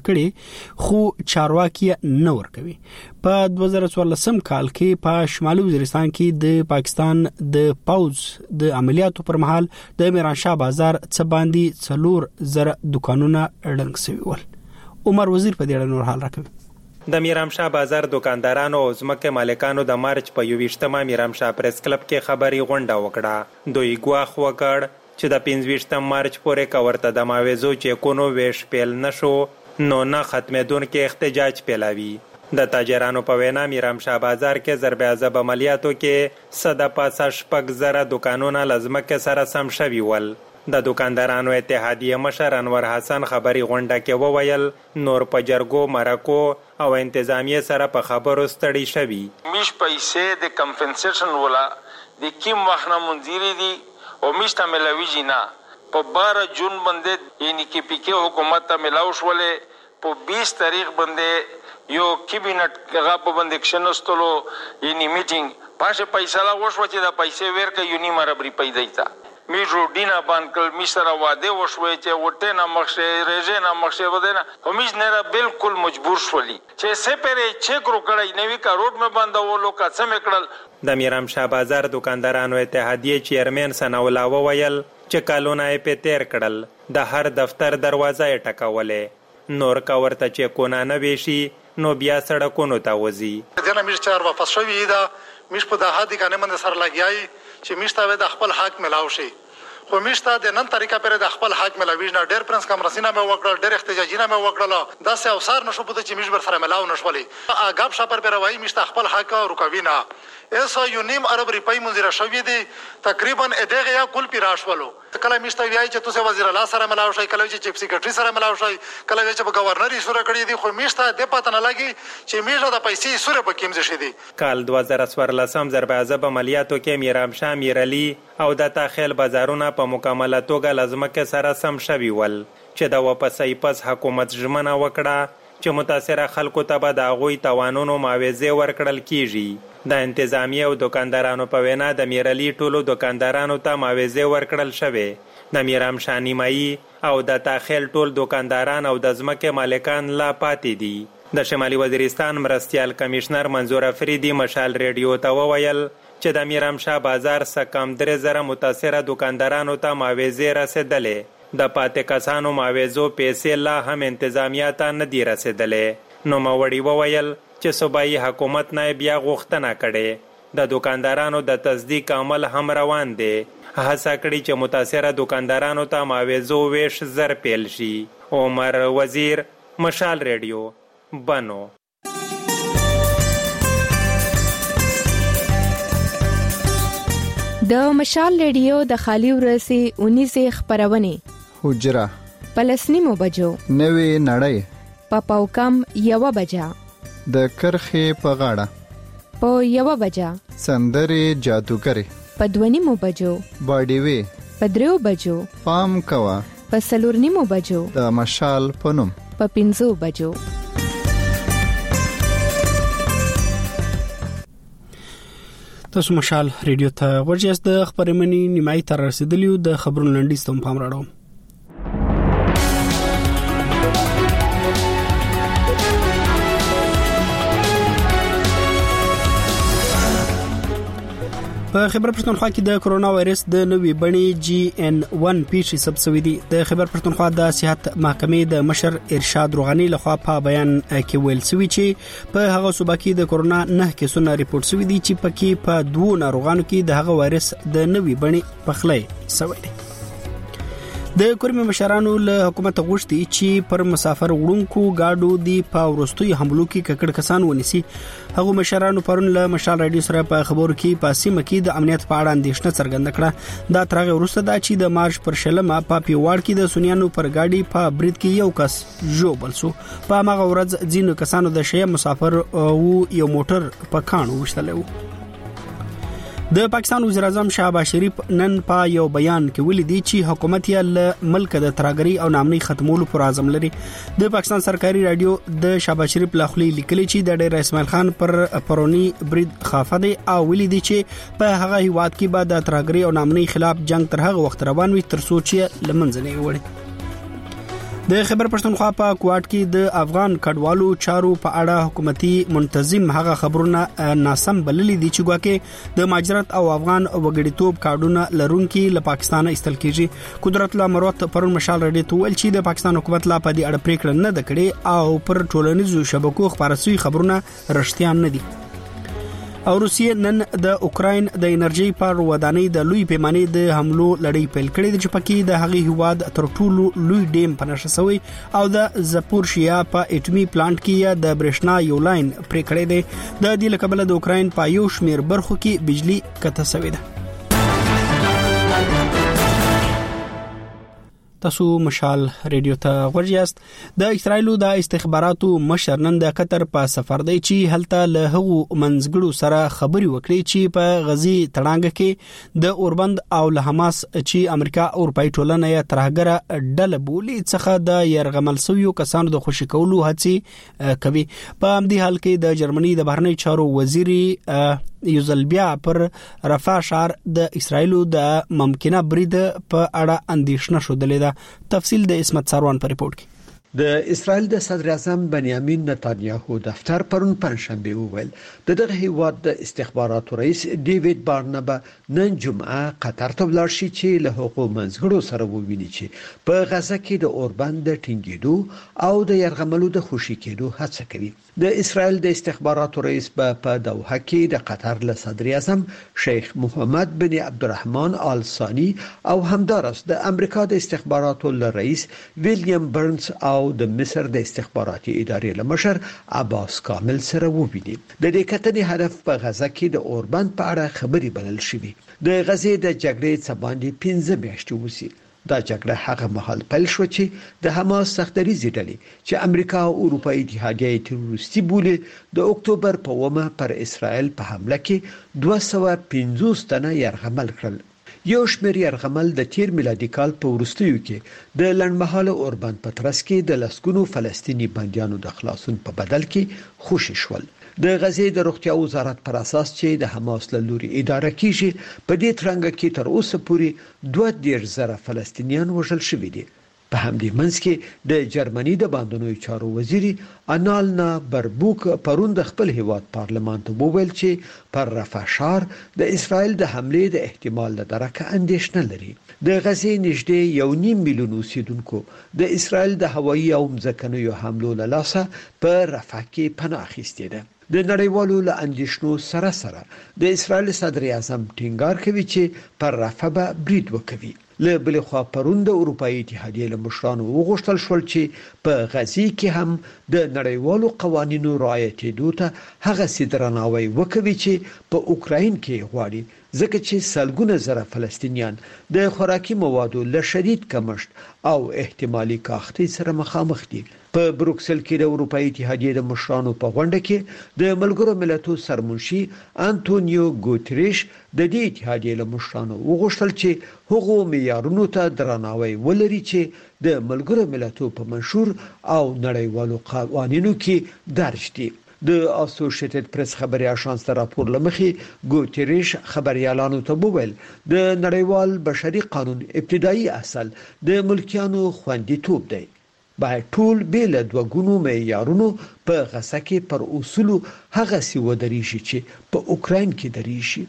ورکړي خو چارواکي نه ورکوي. په دوه زره څوارلسم کال کې په شمالي وزیرستان کې د پاکستان د پاوز د عملیاتو پر مهال د میرانشاه بازار باندې څلور زره دکانونه ړنګ شوي ول. عمر وزیر په دې اړه نور حال راکوي. د میرامشاه بازار دکاندارانو او ځمکې مالکانو د مارچ په یوویشتمه میرامشاه پریس کلب کې خبري غونډه وکړه. دوی ګواښ وکړ چې د پنځویشتم مارچ پورې کورته د ماویزو چیکونو ویش پیل نشو نو نه ختمېدونکي احتجاج پیلاوي. د تاجرانو په وینا میرامشاه بازار کې ضرب عذاب عملیاتو کې صد پاسه شپږ زره دکانونه لزمکه سره سم شوي ول. د دکاندارانو اتحادیه مشر انور حسن خبري غونډه کې وویل نور په جرګو مرکو او انتظامیه سره په خبرو ستړي شوي. میش پیسې د کمپنسیشن ولا د کیم وخت منځري دي او میشته ملوي جنا په بارہ جون باندې یعنی کې پی کې حکومت ته ملاو شولې په بیس تاریخ باندې یو کابینټ غا په باندې کښنستلو یعنی میټینګ پاشه پیسې لا وشو چې د پیسې ورکه یونی مربري پیدا ایتا می روډینا باندې می سره واده وشوي چې وټه نه مخشه رېژه نه مخشه ودنه همیش نه بالکل مجبور شولي چې سپره چیک رو کړی نوې کا روډ مې باندې ولو کا سم کړل. د میرامشاه بازار دکاندارانو اتحادیه چیرمن سناولا وویل چې کالونه په تیر کړل د هر دفتر دروازه یې ټکولې نور کا ورته چې کو نه ویشي نو بیا سړکونو ته وځي. دنه میش چار واپس شوی دا میش په دغه د کنه من سره لګیای چې میشته د خپل حق ملاو شي خو میشته د نن طریقه پر د خپل حق ملاوي نه ډېر پرنس کمرسینه مې وکړل ډېر احتجاجینه مې وکړل دا سه اوسار نشو بده چې میش بر سره ملاو نشولي اګاب شپر پر وای میشته خپل حق رکوي نه ایسا یو نیم ارب روپۍ منځره شوې دي تقریبا ادغه یا کل پیراشولو کله میشته ویای چې تاسو وزیر الله سره ملاو شي کله چې چیف سیکریټری سره ملاو شي کله چې په گورنر یې سره کړی دي خو میشته د پته نه لګي چې میشه د پیسې سره په کیمز شي دي. کال دوه زره څوارلسم ضرب عذاب عملیاتو کې میرامشاه میرعلی او د تاخیل بازارونه په مکمله توګه لازمکه سره سم شوي ول چې د واپسې پس حکومت ژمنه وکړه چې متاثره خلکو ته به د هغوی توانونو معاوضې ورکړل کیږي. د انتظامیه او دکاندارانو په وینا د میرعلی ټولو دکاندارانو ته معاوضې ورکړل شوې. د میرامشاه نیمایي او د تاخیل ټول دکانداران او د ځمکې مالکان لا پاتې دي. د شمالي وزیرستان مرستیال کمشنر منظور افریدي مشال ریډیو ته وویل چې د میرامشاه بازار څخه کم درې زره متاثره دکاندارانو ته معاوضې رسېدلې. د پاتې کسانو معاوضو پیسې لا هم انتظامیه ته نه دي رسېدلې. نوموړي وویل چې صوبایي حکومت نه بیا غوښتنه کړې. د دکاندارانو د تصدیق عمل هم روان دی. هڅه کړې چې متاثره دکاندارانو ته معاوضو ویش زر پیل شي. عمر وزیر مشال ریډیو بنو. د مشال ریډیو د خالی ورسي اونیزه خبرونه حجره پلس نیمو بجو نوې نړۍ په پاو کم یو بجا د کرخې په غاړه په یو بجا سندرې جادوګرې په دوه نیمو بجو باډي وی په دریو بجو پام کوا په څلور نیمو بجو د مشال پنوم په پنځو بجو. تاسو مشال ریډیو ته ورجاست د خبرمنې نیمای تر رسیدلیو د خبرونو لنډیز ته پام راړو. په خیبر پښتونخوا کې د کرونا وایرس د نوې بڼې جی ان ون پیښې ثبت شوې دي. د خیبر پښتونخوا د صحت محکمې د مشر ارشاد روغاني لخوا په بیان کې ویل شوی چې په هغه صوبه کې د کرونا نه کیسونه ریپورت شوي دي چې پکې په دوه ناروغانو کې د هغه وایرس د نوې بڼې پخلی شوی دی. د کورمي مشرانو له حکومت غوښتي چې پر مسافر وړونکو گاډو دی په ورستوي حملو کې ککړ کسان ونیسي. هغه مشرانو پرون له مشال رادیو سره په خبرو کې په سیمه کې د امنیت په اړه اندېښنه څرګنده کړه. دا ترغه ورسته دا چې د مارچ پر شلمه په پیوړ کې د سونیانو پر گاډي په برید کې یو کس جوړ شو. په هغه ورځ ځینو کسانو د شې مسافر او یو موټر په کانو وشتلو. د پاکستان وزیر اعظم شهباز شریف نن په یو بیان کې ویلي دی چې حکومت یې له ملک د ترهګرۍ او نامنۍ ختمولو پر عزم لري. د پاکستان سرکاري رادیو د شهباز شریف لخوا لیکلي چې د ډیر اسماعیل خان پر پرونی برید خافه دی او ویلي دی چې په هغه هیواد کې به د ترهګرۍ او نامنۍ خلاف جنگ تر هغه وخت روان وي تر څو چې لمنځه نه وړي. د خیبر پښتونخوا په کوټ کې د افغان کډوالو چارو په اړه حکومتي منتظم هغه خبرونه ناسم بللي دي چې ګواکې د مهاجرت او افغان وګړیتوب کارډونه لرونکي له پاکستانه ایستل کیږي. قدرت الله مروت پرون مشال رډي ته ویل چې د پاکستان حکومت لا په دې اړه پریکړه نه ده کړې او پر ټولنیزو شبکو خبرسوي خبرونه رښتیا نه دي. او روسیه نن د اوکراین د انرژي پر ودانۍ د لوی پیمانې د حملو لړۍ پیل کړې چې پکې د هغې هواد تر ټولو لوی ډیم پنځه سوی او د زپورشیا په اټومي پلانټ کې د برېښنا یو لاین پرې کړې ده. د دې لکبل د اوکراین په یو شمیر برخو کې بجلی کته سوی ده. تاسو مشال ریډیو ته ورجاست. د اسرایلو د استخباراتو مشر نن د قطر په سفر دی چې هلته له هغو منځګړو سره خبري وکړي چې په غزي تړانګ کې د اوربند او له حماس چې امریکا او اروپای ټولنه یې ترهګره ډله بولي څخه د يرغمل سویو کسانو د خوشی کولو هڅې کوي. په همدې حال کې د جرمني د بهرنی چارو وزیري یوزل بیا پر رفح شهر د اسرایلو د ممکنه برید په اړه اندېښنه شودلې ده. تفصیل د اسمت سروان په ریپورت کې. د اسرائیل د صدر اعظم بنیامین نتانیاهو دفتر پرون پنځشنبه وویل د دغه هیواد د استخباراتو رئیس ډیوډ بارنبا نن جمعه قطر ته ولاړ شي چې له حقوق منځګړو سره وویني چې په غزه کې د اوربند د ټینګېدو او د يرغملو د خوشي کېدو هڅه کوي. د اسرائیل د استخباراتو رئیس په دوحه کې د قطر له صدر اعظم شیخ محمد بن عبدالرحمن آل ثانی او همدارس د امریکا د استخباراتو رئیس ویلیام برنز او د مصر د استخباراتي ادارې لمشر عباس کامل سره وویني. د دې کتنې هدف په غزه کې د اوربند په اړه خبري بلل شوی. د غزې د جګړې څخه باندې پنځه میاشتې وسی. دا جګړه هغه مهال پیل شو چې د حماس سختریزې ډلې چې امریکا او اروپאי اتحادیه تروریستي بولي د اکتوبر په ومه پر اسرائیل په حمله کې دوه سوه پنځوس تنه يرغمل کړل. یو شمېر يرغمل د تیر میلادي کال په وروستیو کې د لنډمهاله اوربند په ترڅ کې د لسګونو فلسطینی بنديانو د خلاصون په بدل کې خوشي شول. د غزې د روغتیا وزارت پر اساس چې د حماس له لوري اداره کیږي په دې ترنګ کې تر اوسه پورې دوه ډیر زره فلسطینیان وژل شوي دي. په همدې منځ کې د جرمني د باندونوي چارو وزیري انالنا بربوک پرون د خپل هیواد پارلمان ته وویل چې پر رفح شهر د اسرائیل د حمله د احتمال له درکه اندېښنه لري. د غزې نږدې یو نیم میلیون اوسیدونکو د اسرائیل د هوایي او ځمکنیو حملو له لاسه په رفح کې پناه اخیستې ده. د نړیوالو له اندېښنو سره سره د اسرائیل صدر اعظم ټینګار کوي چې پر رفح به برید وکوي. له بل خوا پرون د اروپאי اتحادیه له مشرانو وغوښتل شول چې په غزې کې هم د نړیوالو قوانینو رعایت دوته هغه سیدرناوي وکوي چې په اوکراین کې غواړي ځکه چې سلګونه زره فلسطینیان د خوراکي موادو له شدید کمښت او احتمالي کاختي سره مخامخ دي. په بروکسل کې د اروپאי اتحادیې د مشرانو په غونډه کې د ملګرو ملتونو سرمنشي انټونیو ګوتریش د دې اتحادیې له مشرانو وغوښتل چې هغو معیارونو ته درناوی ولري چې د ملګرو ملتونو په منشور او نړیوالو قوانینو کې درج دي. د اسوسییټډ پریس خبري اژانس ته راپور لمخې ګوتریش خبريالانو ته وویل د نړیوال بشري قانون ابتدایي اصل د ملکیانو خوندیتوب دی. باید ټول بیل د وګونو معیارونو په غسه کې پر اصول هغه سی ودرېږي چې په اوکراین کې درېږي.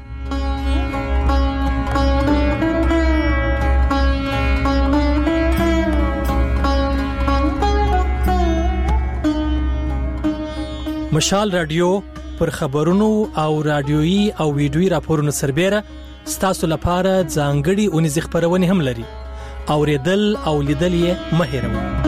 مشال رادیو پر خبرونو او رادیويي او ویډیويي راپورونو سربېره ستاسو لپاره ځانګړي اونیز خبرونه هم لري. اوریدل او لیدل یې مه هېروئ.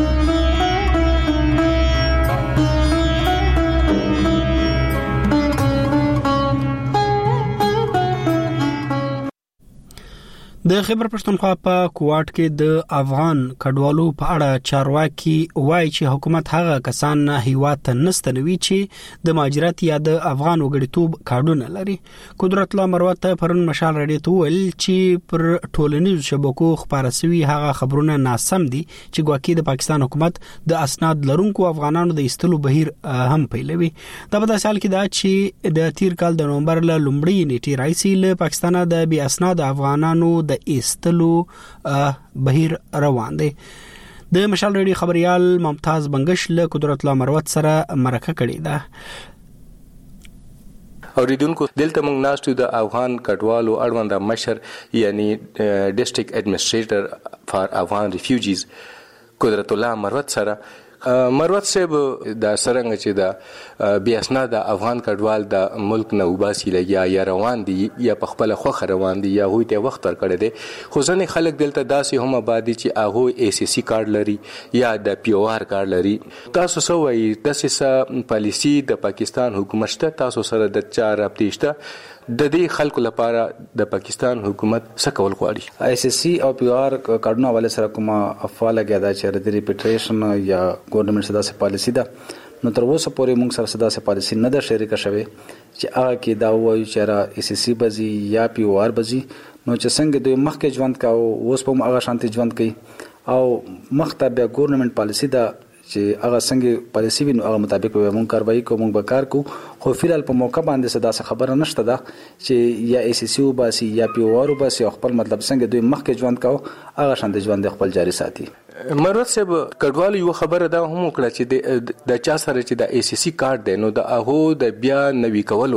د خیبر پښتونخوا په کوټ کې د افغان کډوالو په اړه چارواکي وایي چې حکومت هغه کسان نه هیواد ته نستنوي چې د مهاجرت یا د افغان وګړیتوب کارډونه لري. قدرت الله مروت پرون مشال رادیو ته ویل چې پر ټولنیزو شبکو خبره شوی هغه خبرونه ناسم دي چې ګواکې د پاکستان حکومت د اسناد لرونکو افغانانو د ایستلو بهیر هم پیلوي. دا په داسې حال کې دا چې د تیر کال د نومبر له لومړۍ نیټې راځي له پاکستان د بي اسناد افغانانو د ایستلو بهیر روان دی. د مشال رادیو خبريال ممتاز بنگش له قدرت الله مروت سره مرکه کړې ده. اوریدونکو دلته موږ ناشته د افغان کډوالو اړوند مشر یعنی ډیسټریکټ اډمنسټریټر فار افغان ریفیوجیز قدرت الله مروت سره مروت صاحب د سرنګ چې د بیا اسناد د افغان کډوال د ملک نه وباسي لګیا یا روان دي یا په خپل خوخه روان دي یا هوی ته وخت تر کړی دي. خو ځنې خلک دلته داسې هم آبادي چې هغه ای سی سی کارت لري یا د پی او آر کارت لري. تاسو سو وایي د سیاسه پالیسی د پاکستان حکومت ته تاسو سره د چار اپډیشته د دې خلکو لپاره د پاکستان حکومت څه کول غواړي؟ ای سی سی او پی او آر کارډونه ولې سره کومه افواله غدا چې د ریپټریشن یا ګورنمنت سره سره پالیسی ده نو تر اوسه پورې موږ سره سره سره پالیسی نه ده شریکه شوی چې هغه کې دا وایي چې را ای سی سی بزي یا پی او آر بزي نو چې څنګه دوی مخکې ژوند کاوه اوس په هغه شانتي ژوند کوي او مخته بیا ګورنمنت پالیسی ده چې هغه څنګه پالیسی وینو هغه مطابق به موږ کاروایی کوو موږ به کار کوو. خو فعال په موقع باندې صدا څه خبره نشته ده چې یا ای سی سی او باسي یا پی او آر او باسي خپل مطلب څنګه دوی مخکې ژوند کاوه هغه شان د ژوند خپل جاری ساتي. مروت صاحب کډوالو یو خبره ده هم وکړه چې د چا سره چې د ای سی سی کارت دی نو د هغه د بیا نوي کولو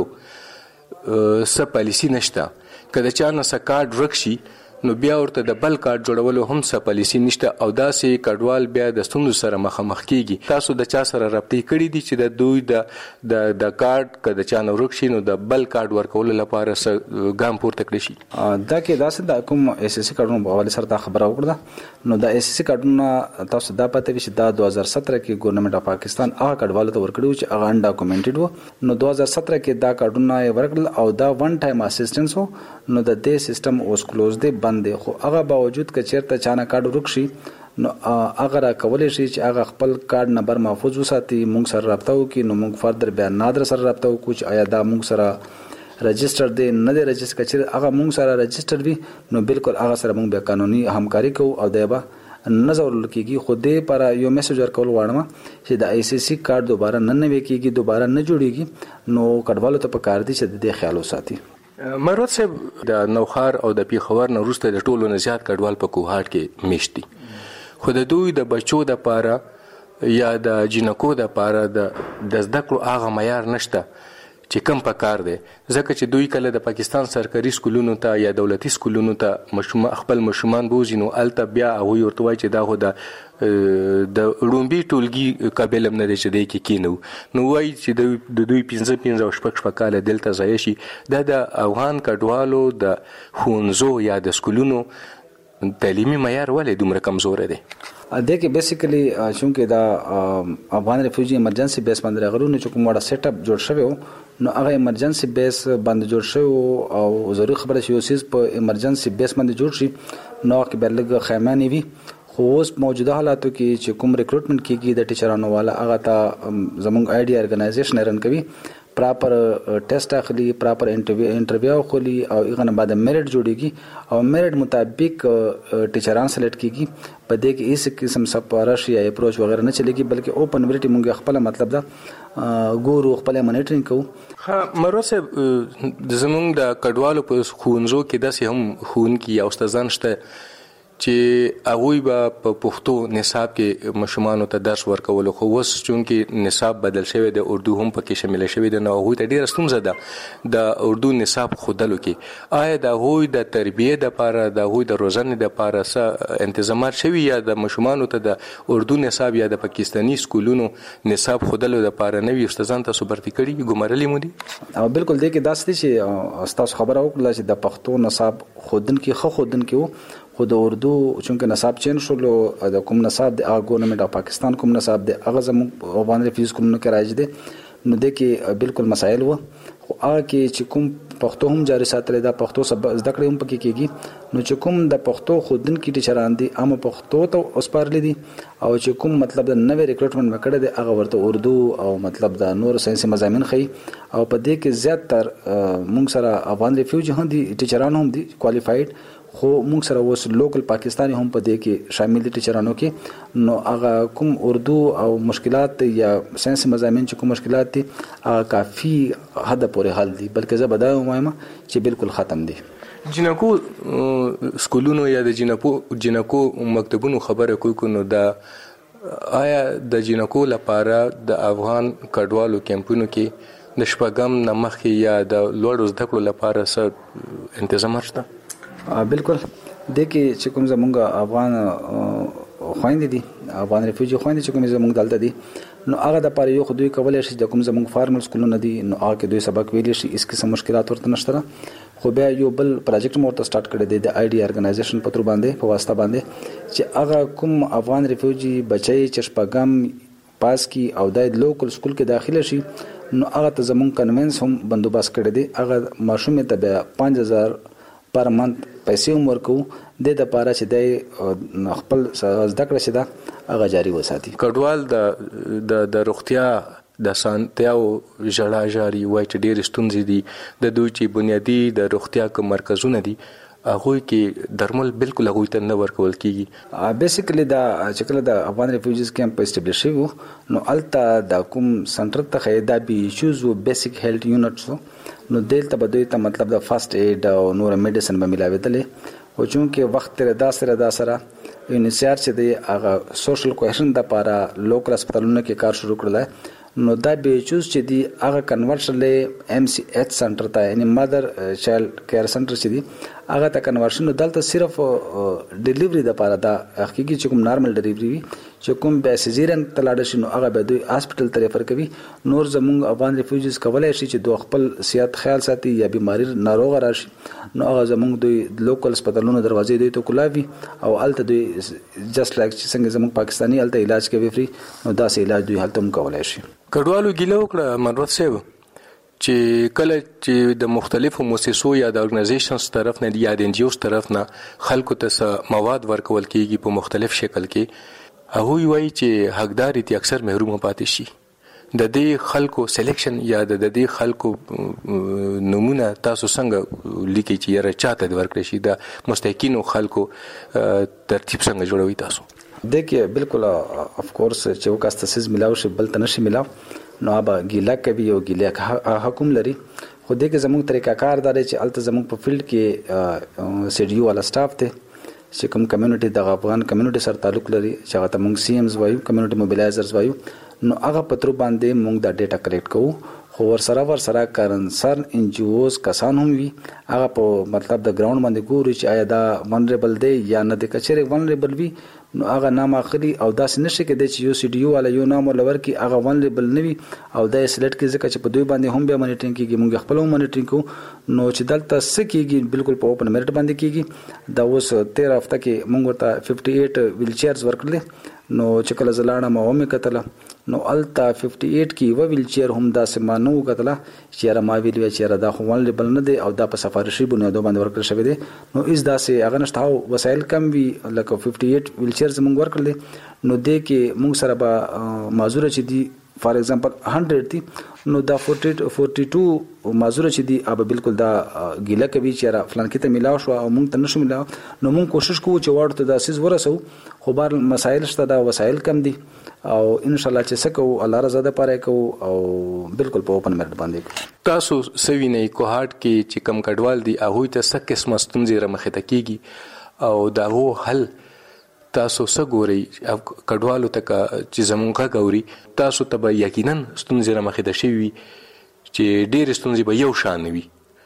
څه پالیسی نشته. کله چې نه څه کارت ورکشي نو بیا ورته د بل کارت جوړولو هم څه پالیسی نشته او داسې کډوال بیا د ستونزو سره مخامخ کیږي. تاسو د چا سره رابطه کړې دي چې د دوی د د د کارت کده چا نو ورکشي نو د بل کارت ورکول لپاره ګام پورته کړی شي؟ دا کې داسې د کوم اس اس سی کارتونو په حواله سره دا خبره وکړه نو د اس اس سی کارتونو تاسو دا پته وي چې دا دوه هزار سत्रह کې ګورنمنت اف پاکستان هغه کډوالو ته ورکړو چې هغه انډاکومنټډ وو نو دوه هزار سत्रह کې دا کارتونه ورکړل او دا ون ټایم اسسټنس وو نو د دې سیستم اوس کلوز دی بند دی. خو هغه باوجود ک چیرته چانه کارت ورکشي نو هغه را کولای شي چې هغه خپل کارت نمبر محفوظ وساتي موږ سره رابطه وکړي نو موږ فردر بیا نادر سره رابطه وکړو چې آیا دا موږ سره رجستر دی نه دی رجستر کچې هغه موږ سره رجستر وي نو بالکل هغه سره موږ به قانوني همکاري کوو او دایبه نظر لکېږي. خو دې پر یو میسج ورکول غواړم چې د ای سی سی کارت دوباره نه نوي کېږي دوباره نه جوړيږي نو کډوالو ته په کار دي چې د دې خیال وساتي. مروت صاحب د نوخار او د پیښور نه وروسته د ټولو نه زیات کډوال په کوهاټ کې میشتي خو د دوی د بچو د پاره یا د جنکو د پاره د د زده کړو هغه معیار نشته چې کم پکار دی ځکه چې دوی کله د پاکستان سرکاري سکولونو ته یا دولتي سکولونو ته مشوم خپل مشومان بوزي نو الته بیا هغه ورته وایي چې دا هو د د رومبي ټولګي قابل نه دي چې د کې کینو نو وایي چې د دوی پنځه پنځه شپږ شپږ کال دلته ځای شي دا د افغان کډوالو د خونزو یا د سکولونو تعلیمي معیار ولې دومره کمزور دی؟ د کې بیسیکلی چونکه دا افغان ریفیوجی ایمرجنسي بیس باندې راغلو چې کوم وړه سیټ اپ جوړ شوی نو هغه ایمرجنسي بیس باندې جوړ شوی او ضروري خبره چې یو سیس په ایمرجنسي بیس باندې جوړ شي نو کې بلګ خیمانی وي خو اوس موجوده حالاتو کې چې کوم ریکروټمنټ کیږي د ټیچرانو والا هغه ته زموږ آی ډي ارګنایزیشن رن کوي پراپر ټیسټ اخلي پراپر انټرویو انټرویو خولي او هغه نه بعد میرټ جوړيږي او میرټ مطابق ټیچران سلیکټ کیږي په دې کې هیڅ قسم سپارش یا اپروچ وغیرہ نه چلےږي بلکې اوپن ویریټي مونږ خپل مطلب دا ګورو خپل مانیټرینګ کوو. ها مروسه زمونږ د کډوالو په خونزو کې داسې هم خون کې او استادان شته چې هغه به په پښتو نصاب کې مشمانو ته درس ورکول خو اوس چونکې نصاب بدل شوی د اردو هم پکې شامل شوی دی نو هغه ته ډیره ستونزه ده د اردو نصاب خودلو کې آیا د هغوی د تربیه د لپاره د هغوی د روزنې د لپاره څه تنظیمات شوی یا د مشمانو ته د اردو نصاب یا د پاکستانی سکولونو نصاب خودلو د لپاره نوی استادان تاسو برتی کړي ګمارلې مو دي؟ او بالکل دې کې داسې چې تاسو خبره وکړه چې د پښتو نصاب خودن کې خو خودن کې خو د اردو چونکه نصاب چین شولو د کوم نصاب د ګورنمنت اف پاکستان کوم نصاب د هغه زموږ افغان ریفیوز کوم کې راځي دي نو د کې بالکل مسائل و خو هغه کې چې کوم پښتو هم جاری ساتل دا پښتو سب زده کړې هم پکې کېږي نو چې کوم د پښتو خودن کې ټیچران دي هم پښتو ته اوسپارل دي او چې کوم مطلب د نوې ریکروټمنټ وکړه د هغه ورته اردو او مطلب د نور ساينسي مضامین خي او په دې کې زیات تر موږ سره افغان ریفیوج هم دي ټیچران هم دي کوالیفاید خو موږ سره اوس لوکل پاکستاني هم په دې کې شامل دي ټیچرانو کې نو هغه کوم اردو او مشکلات یا ساينسي مضامین چې کوم مشکلات دي هغه کافي حد پورې حل دي بلکې زه بدایم وایم چې بالکل ختم دي. جنکو سکولونو یا د جنکو جنکو مکتبونو خبره کوي کو نو دا آیا د جنکو لپاره د افغان کډوالو کیمپونو کې د شپږم نمخې یا د لوړو زده کړو لپاره څه تنظیمات شته؟ بالکل د کې چې کوم زمونږ افغان خويندې دي افغان ریفیوجی خويندې چې کوم زمونږ دلته دي نو هغه د پاره یو خو دوی کولای شي د کوم زمونږ فارمل سکولونه دي نو هغه کې دوی سبق ویلی شي اس قسم مشکلات ورته نشته خو بیا یو بل پروجیکټ مو ته سٹارټ کړی دی د آی ډي ارګنایزیشن په تر باندې په واسطه باندې چې هغه کوم افغان ریفیوجی بچي چې شپږم پاس کی او د لوکل سکول کې داخله شي نو هغه ته زمونږ کنوینس هم بندوبست کړی دی هغه ماشوم ته بیا پنځه هزار پر منت پیسې هم ورکو د د پاره چې د خپل زده کړه شي دا هغه جاری وساتي. کډوال د د د روغتیا د سانتیاو جړه جاری وای چې ډېر ستونزې دي د دوی چې بنیادی د روغتیا کوم مرکزونه دي هغه کې درمل بالکل هغه ته نه ورکول کیږي. بیسیکلی دا چې کله د افغان ریفیوجیز کیمپ اسټابلیش شو نو الته د کوم سنټر ته خیدا بي ایشوز او بیسیک هیلث یونټس نو دلته به دوی ته مطلب د فرست ایډ او نور میډیسن به ملاویدلې او چونکه وخت تر دا سره دا سره یونیسیار چې دی هغه سوشل کوهیشن د لپاره لوکل هسپتالونو کې کار شروع کړل نو دا به چوز چې دی هغه کنورشن له ایم سی ایچ سنټر ته یعنی مادر چایلډ کیر سنټر چې دی هغه ته کنورشن دلته صرف ډیلیوري د لپاره دا حقيقي چې کوم نارمل ډیلیوري وي چې کوم به سيزيرن تلاړ شي نو هغه به دوی هسپټل ته ریفر کوي نور زموږ افغان ریفیوجیز کولای شي چې دوه خپل صحت خیال ساتي یا بیماری ناروغ راشي نو هغه زموږ دوی لوکل هسپتالونو دروازې دوی ته کولاوي او الته دوی جست لایک چې څنګه زموږ پاکستانی الته علاج کوي فری نو دا سه علاج دوی هلته هم کولای شي. کډوالو ګیله وکړه منوت صاحب چې کله چې د مختلفو مؤسسو یا د ارګنایزیشنز طرف نه یا د ان جی اوز طرف نه خلکو ته مواد ورکول کیږي په مختلف شکل کې هغه وایي چې حقدار دي اکثر محروم پاتې شي د دې خلکو سلیکشن یا د دې خلکو نمونه تاسو څنګه لیکي چې یاره چاته ورکړي شي د مستحقینو خلکو ترتیب څنګه جوړوي تاسو؟ देखिए बिल्कुल ऑफ कोर्स چې وکاست تاسیس ملاو شي بل تنشي ملاو نو ابا ګیلا کوي او ګیلا حکم لري خو دې کې زموږ طریقہ کار دار چې الته زموږ په فیلډ کې سی ډي یو والا سټاف ته چې کوم کمیونټي د افغان کمیونټي سره تعلق لري چې هغه ته موږ سی ایمز وایو کمیونټي موبیلایزرز وایو نو هغه پترو باندې موږ دا ډیټا کلیکټ کوو خو ور سره ور سره کارنسر ان جی اوز کسان هم وي هغه په مطلب د ګراوند باندې ګوري چې آیا دا ونریبل دی یا نه د کچره ونریبل وي نو هغه نام اخلي او داس نشي کېدای چې یو سی ډي یو ولا یو نام ولور کې هغه ون لیبل نوي او د سلیکټ کې ځکه چې په دوی باندې هم بیا مانیټرینګ کیږي موږ خپل هم مانیټرینګ کوو نو چې دلته سکیږي بالکل په اوپن میرټ باندې کیږي دا اوس تیرہ هفته کې موږ ورته अट्ठावन ویل چیرز ورکړل نو چې کله زلاړه ما هم کتل نو التا अट्ठावन کې و ویل چیر هم داسې ما نو کتل چې را ما ویل چې را دا خو ون لیبل نه دی او دا په سفارشي بنیادو باندې ورکړل شوی دی نو اس داسې هغه نشته وسایل کم وی لکه अट्ठावन ویل چیرز موږ ورکړل نو دې کې موږ سره به معذور چې دی فار ایگزامپل सौ دي نو دا बयालीस معذور چې دی اب بالکل دا ګیله کوي چې را فلان کې ته ملاو شو او موږ ته نشو ملاو نو موږ کوشش کوو چې ورته دا سیس ورسو خو بار مسایل شته دا وسایل کم دي او ان شاء الله چې سکو الله رضا ده پاره کو او بالکل په اوپن میرټ باندې تاسو سوي نه کوهات کې چې کم کډوال دي هغه ته سک قسم ستونزې رمخه تکيږي او دا وو حل تاسو سګوري کډوالو ته چې زمونږه غوري تاسو ته یقینا ستونزې رمخه ده شي چې ډېر ستونزې به یو شان وي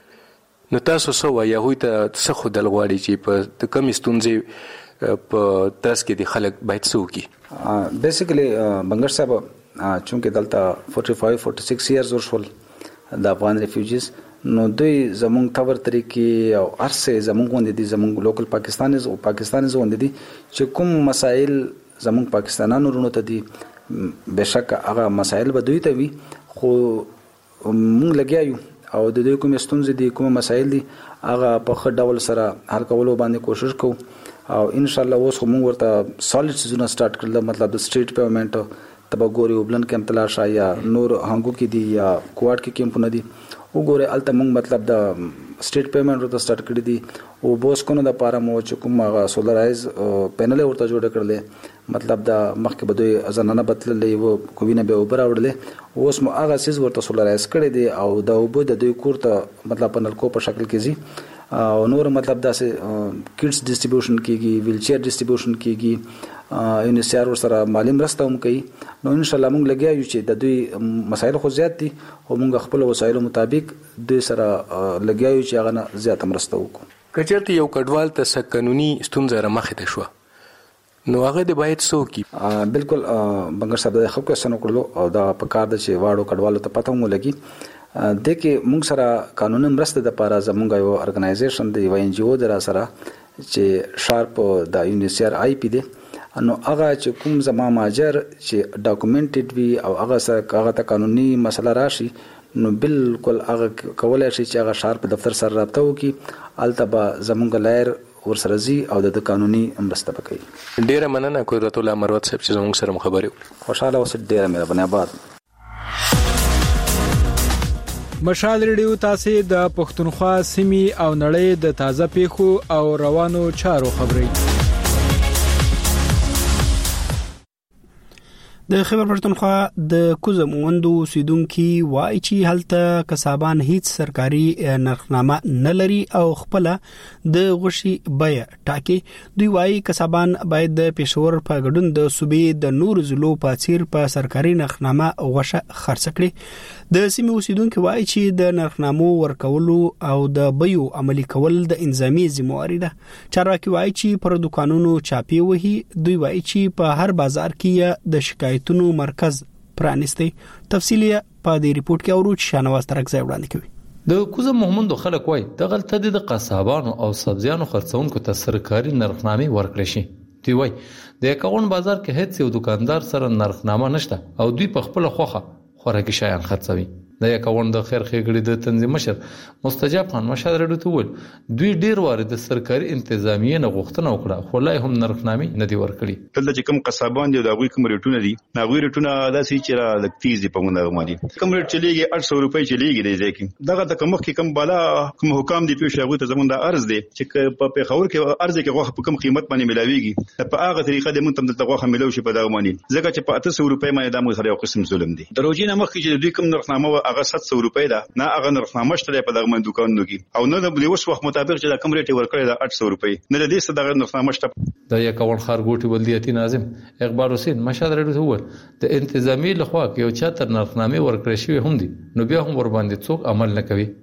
نو تاسو سو یا هوی ته څه خدل غواړي چې په کم ستونزې په تاسو کې د خلک باید سوکي بیسیکلی بنگش صاحب چونکه دلته पैंतालीस छियालीस ایئرز ورشول د افغان ریفیوجیز نو دوی زمونږ تور طریقې او ارسه زمونږ وندي دي زمونږ لوکل پاکستانیز او پاکستانیز وندي دي چې کوم مسائل زمونږ پاکستانانو رونو ته دي بشک هغه مسائل به دوی ته وي خو مونږ لګیایو او د دوی کوم ستونزې دي کوم مسائل دي هغه په خړ ډول سره حل کولو باندې کوشش کوو او ان شاء الله اوس موږ ورته سالید سيزونه سٹارټ کړل مطلب د سټریټ پیمنٹ تبګوري وبلن کېم تلاشا یا نور هنګو کې دي یا کوارټ کې کېمپونه دي وګوره الته موږ مطلب د سټریټ پیمنٹ ورته سٹارټ کړی دي او بوس کو نه د پاره مو چې کوم هغه سولرایز پینل ورته جوړ کړل مطلب د مخکې بده ازنانه بدللې وو کوینه به اوپر اورلې اوس مو هغه سیز ورته سولرایز کړی دي او د وبو د دوی کوړه مطلب پنل کو په شکل کې زی او نور مطلب داسې کټس ډیسټریبیوشن کیږي ویل چیر ډیسټریبیوشن کیږي ان سیار ور سره مالی مرسته هم کوي نو ان شاء الله موږ لګیایو چې د دوی مسایل خو زیات دي او موږ خپل وسایلو مطابق دوی سره لګیایو چې هغه نه زیات مرسته وکړو کچرته یو کډوال ته س قانوني ستونزه رمخه ته شو نو هغه د باید سوکي بالکل بنگش صاحب د خپل سنو کړلو او دا په کار د چې واړو کډوالو ته پته مو لګي د کې موږ سره قانوني مرسته د پاره زموږ یو ارګنایزیشن دی یو ان جی او در سره چې شارپ د یونیسیر آی پی دی نو هغه چې کوم زما ماجر چې ډاکومنټډ وي او هغه سره هغه ته قانوني مسله راشي نو بالکل هغه کولای شي چې هغه شارپ دفتر سره رابطه وکړي التبا زموږ لایر ورسره زی او د قانوني مرسته وکړي ډیره مننه قدرت الله مروت صاحب چې زموږ سره مخابره خوشاله اوسه ډیره مهرباني آباد مشال ریډیو تاسو د پښتونخوا سیمې او نړۍ د تازه پیښو او روانو چارو خبري د خیبر پښتونخوا د کوزم وندو سیدونکو وایي چې هلته کسبان هیڅ سرکاري نرخنامه نه لري او خپل د غشي بیا ټاکي دوی وایي کسبان باید د پېښور په ګډون د صوبې د نور زلو په چیر په سرکاري نرخنامه غوښه خرڅ کړي د سیمې اوسیدونکو وایي چې د نرخنامو ورکولو او د بیو عملی کول د انضمامي ذمہواری ده چارواکي وایي چې پر دکانونو چاپی وهي دوی وایي چې په هر بازار کې د شکایتونو مرکز پرانیستي تفصیلی په دې ریپورت کې اورو چې شانواز ترک ځای وړاندې کوي د کوزه محمد خلک وای د غلطه د قصابانو او سبزیانو خرڅونکو ته سرکاري نرخنامې ورکړي شي دی وای د اکاون بازار کې هیڅ یو دکاندار سره نرخنامه نشته او دوی په خپل خوخه خوراکي شیان خرڅوي د اکاون د خیر خېګړې د تنظیم مشر مستجاب خان مشهد رډو ته ول دوی ډیر واره د سرکاري انتظامیه نه غوښتنه وکړه خو لای هم نرخنامې نه دی ورکړي تل چې کوم قصابان دي دا غوي کوم ریټونه دي نا غوي ریټونه داسې چې را لکتیز دي په مونږ باندې کوم ریټ چلیږي اټ سو روپۍ چلیږي دی ځکه دغه د کوم کې کوم بالا کوم حکام دی پیښه غوي ته زمونږ د ارز دی چې په پیښور کې ارز کې غوښه په کوم قیمت باندې ملاويږي په هغه طریقه د مونږ تم د غوښه ملو شي په دغه باندې ځکه چې په اته سو روپۍ باندې د موږ سره یو قسم ظلم دی دروژینه مخکې چې دوی کوم نرخنامه هغه سات سو روپۍ ده نه هغه نرخنامه شته په دغه من دکانونو کې او نه د اوس وخت مطابق چې د کوم ریټ ورکړی دا اټ سو روپۍ نه د دې څه دغه نرخنامه شته د یکاون خارګوټي ولدیاتي ناظم اقبال حسین مشهد رډو ته ول د انتظامی لخوا کې یو چا تر نرخنامه ورکړی شوی هم دي نو بیا هم ور باندې څوک عمل نه کوي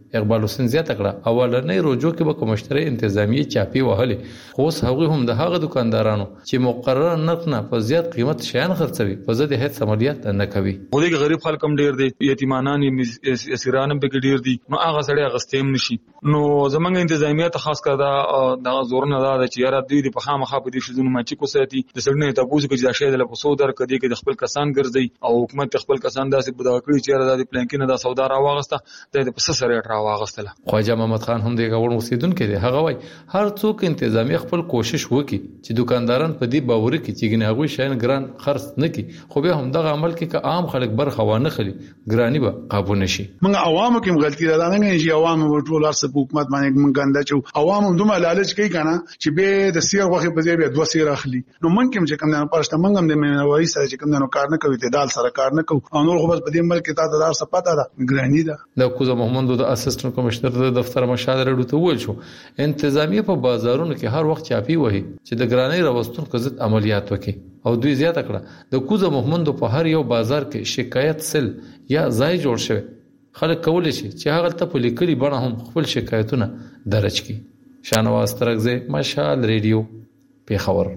اقبال حسین زیاته کړه اولنې روجو کې به کومشتري انتظامیه چاپی وهلې خو اوس هغه هم د هغه دکاندارانو چې مقرره نرخ نه په زیات قیمت شیان خرڅوي په ضد هیڅ عملیات نه کوي. ولې غریب خلک هم ډیر دي یتیمانان اسیران هم به ډیر دي نو هغه سړی غستیم نشي نو زمونږ انتظامیه ته خاص کړه دا زور نه ده چې یاره دوی د پخامه په دې شزونو ماچی کو ساتي د سړنه ته بوزي چې دا شی د لپسو در کدي کې د خپل کسان ګرځي او حکومت خپل کسان داسې بدا کړی چې د پلان کې نه د سودا را واغسته د پس سره را واغستله. خواجه محمد خان هم د غوړ اوسیدونکو دی هغه وای هر څوک انتظامی خپل کوشش وکړي چې دکانداران په دې باور کې چې ګناغوي شین ګران خرڅ نه کی خو به هم دغه عمل کې که عام خلک برخه وانه خلی ګرانی به قابو نشي. موږ عوامو کې غلطي ده نه چې عوامو ټول ارسه حکومت باندې موږ ګنده چې عوامو دومره لالچ کوي کنه چې به د سیر وخت په ځای به دوه سیر اخلي نو موږ کوم چې کوم نه پښته موږ هم د منوي سره چې کوم نه کار نه کوي ته دال سره کار نه کوي او نور خو بس په دې ملک ته د دار سپاته ده ګرانی ده. د کوزه محمد د اسسټنټ کمشنر د دفتر مشاهده رډو ته ویل شو انتظامی په بازارونو کې هر وخت چاپی وهي چې د ګرانی راوستون قضیت عملیات وکړي او دوی زیاته کړه د کوزه محمد په هر یو بازار کې شکایت سل یا ځای جوړ شوی خلک کولای شي چې هغه ته په لیکلي بڼه هم خپل شکایتونه درج کړي. شانواز ترغزه مشال ریډیو پیښور.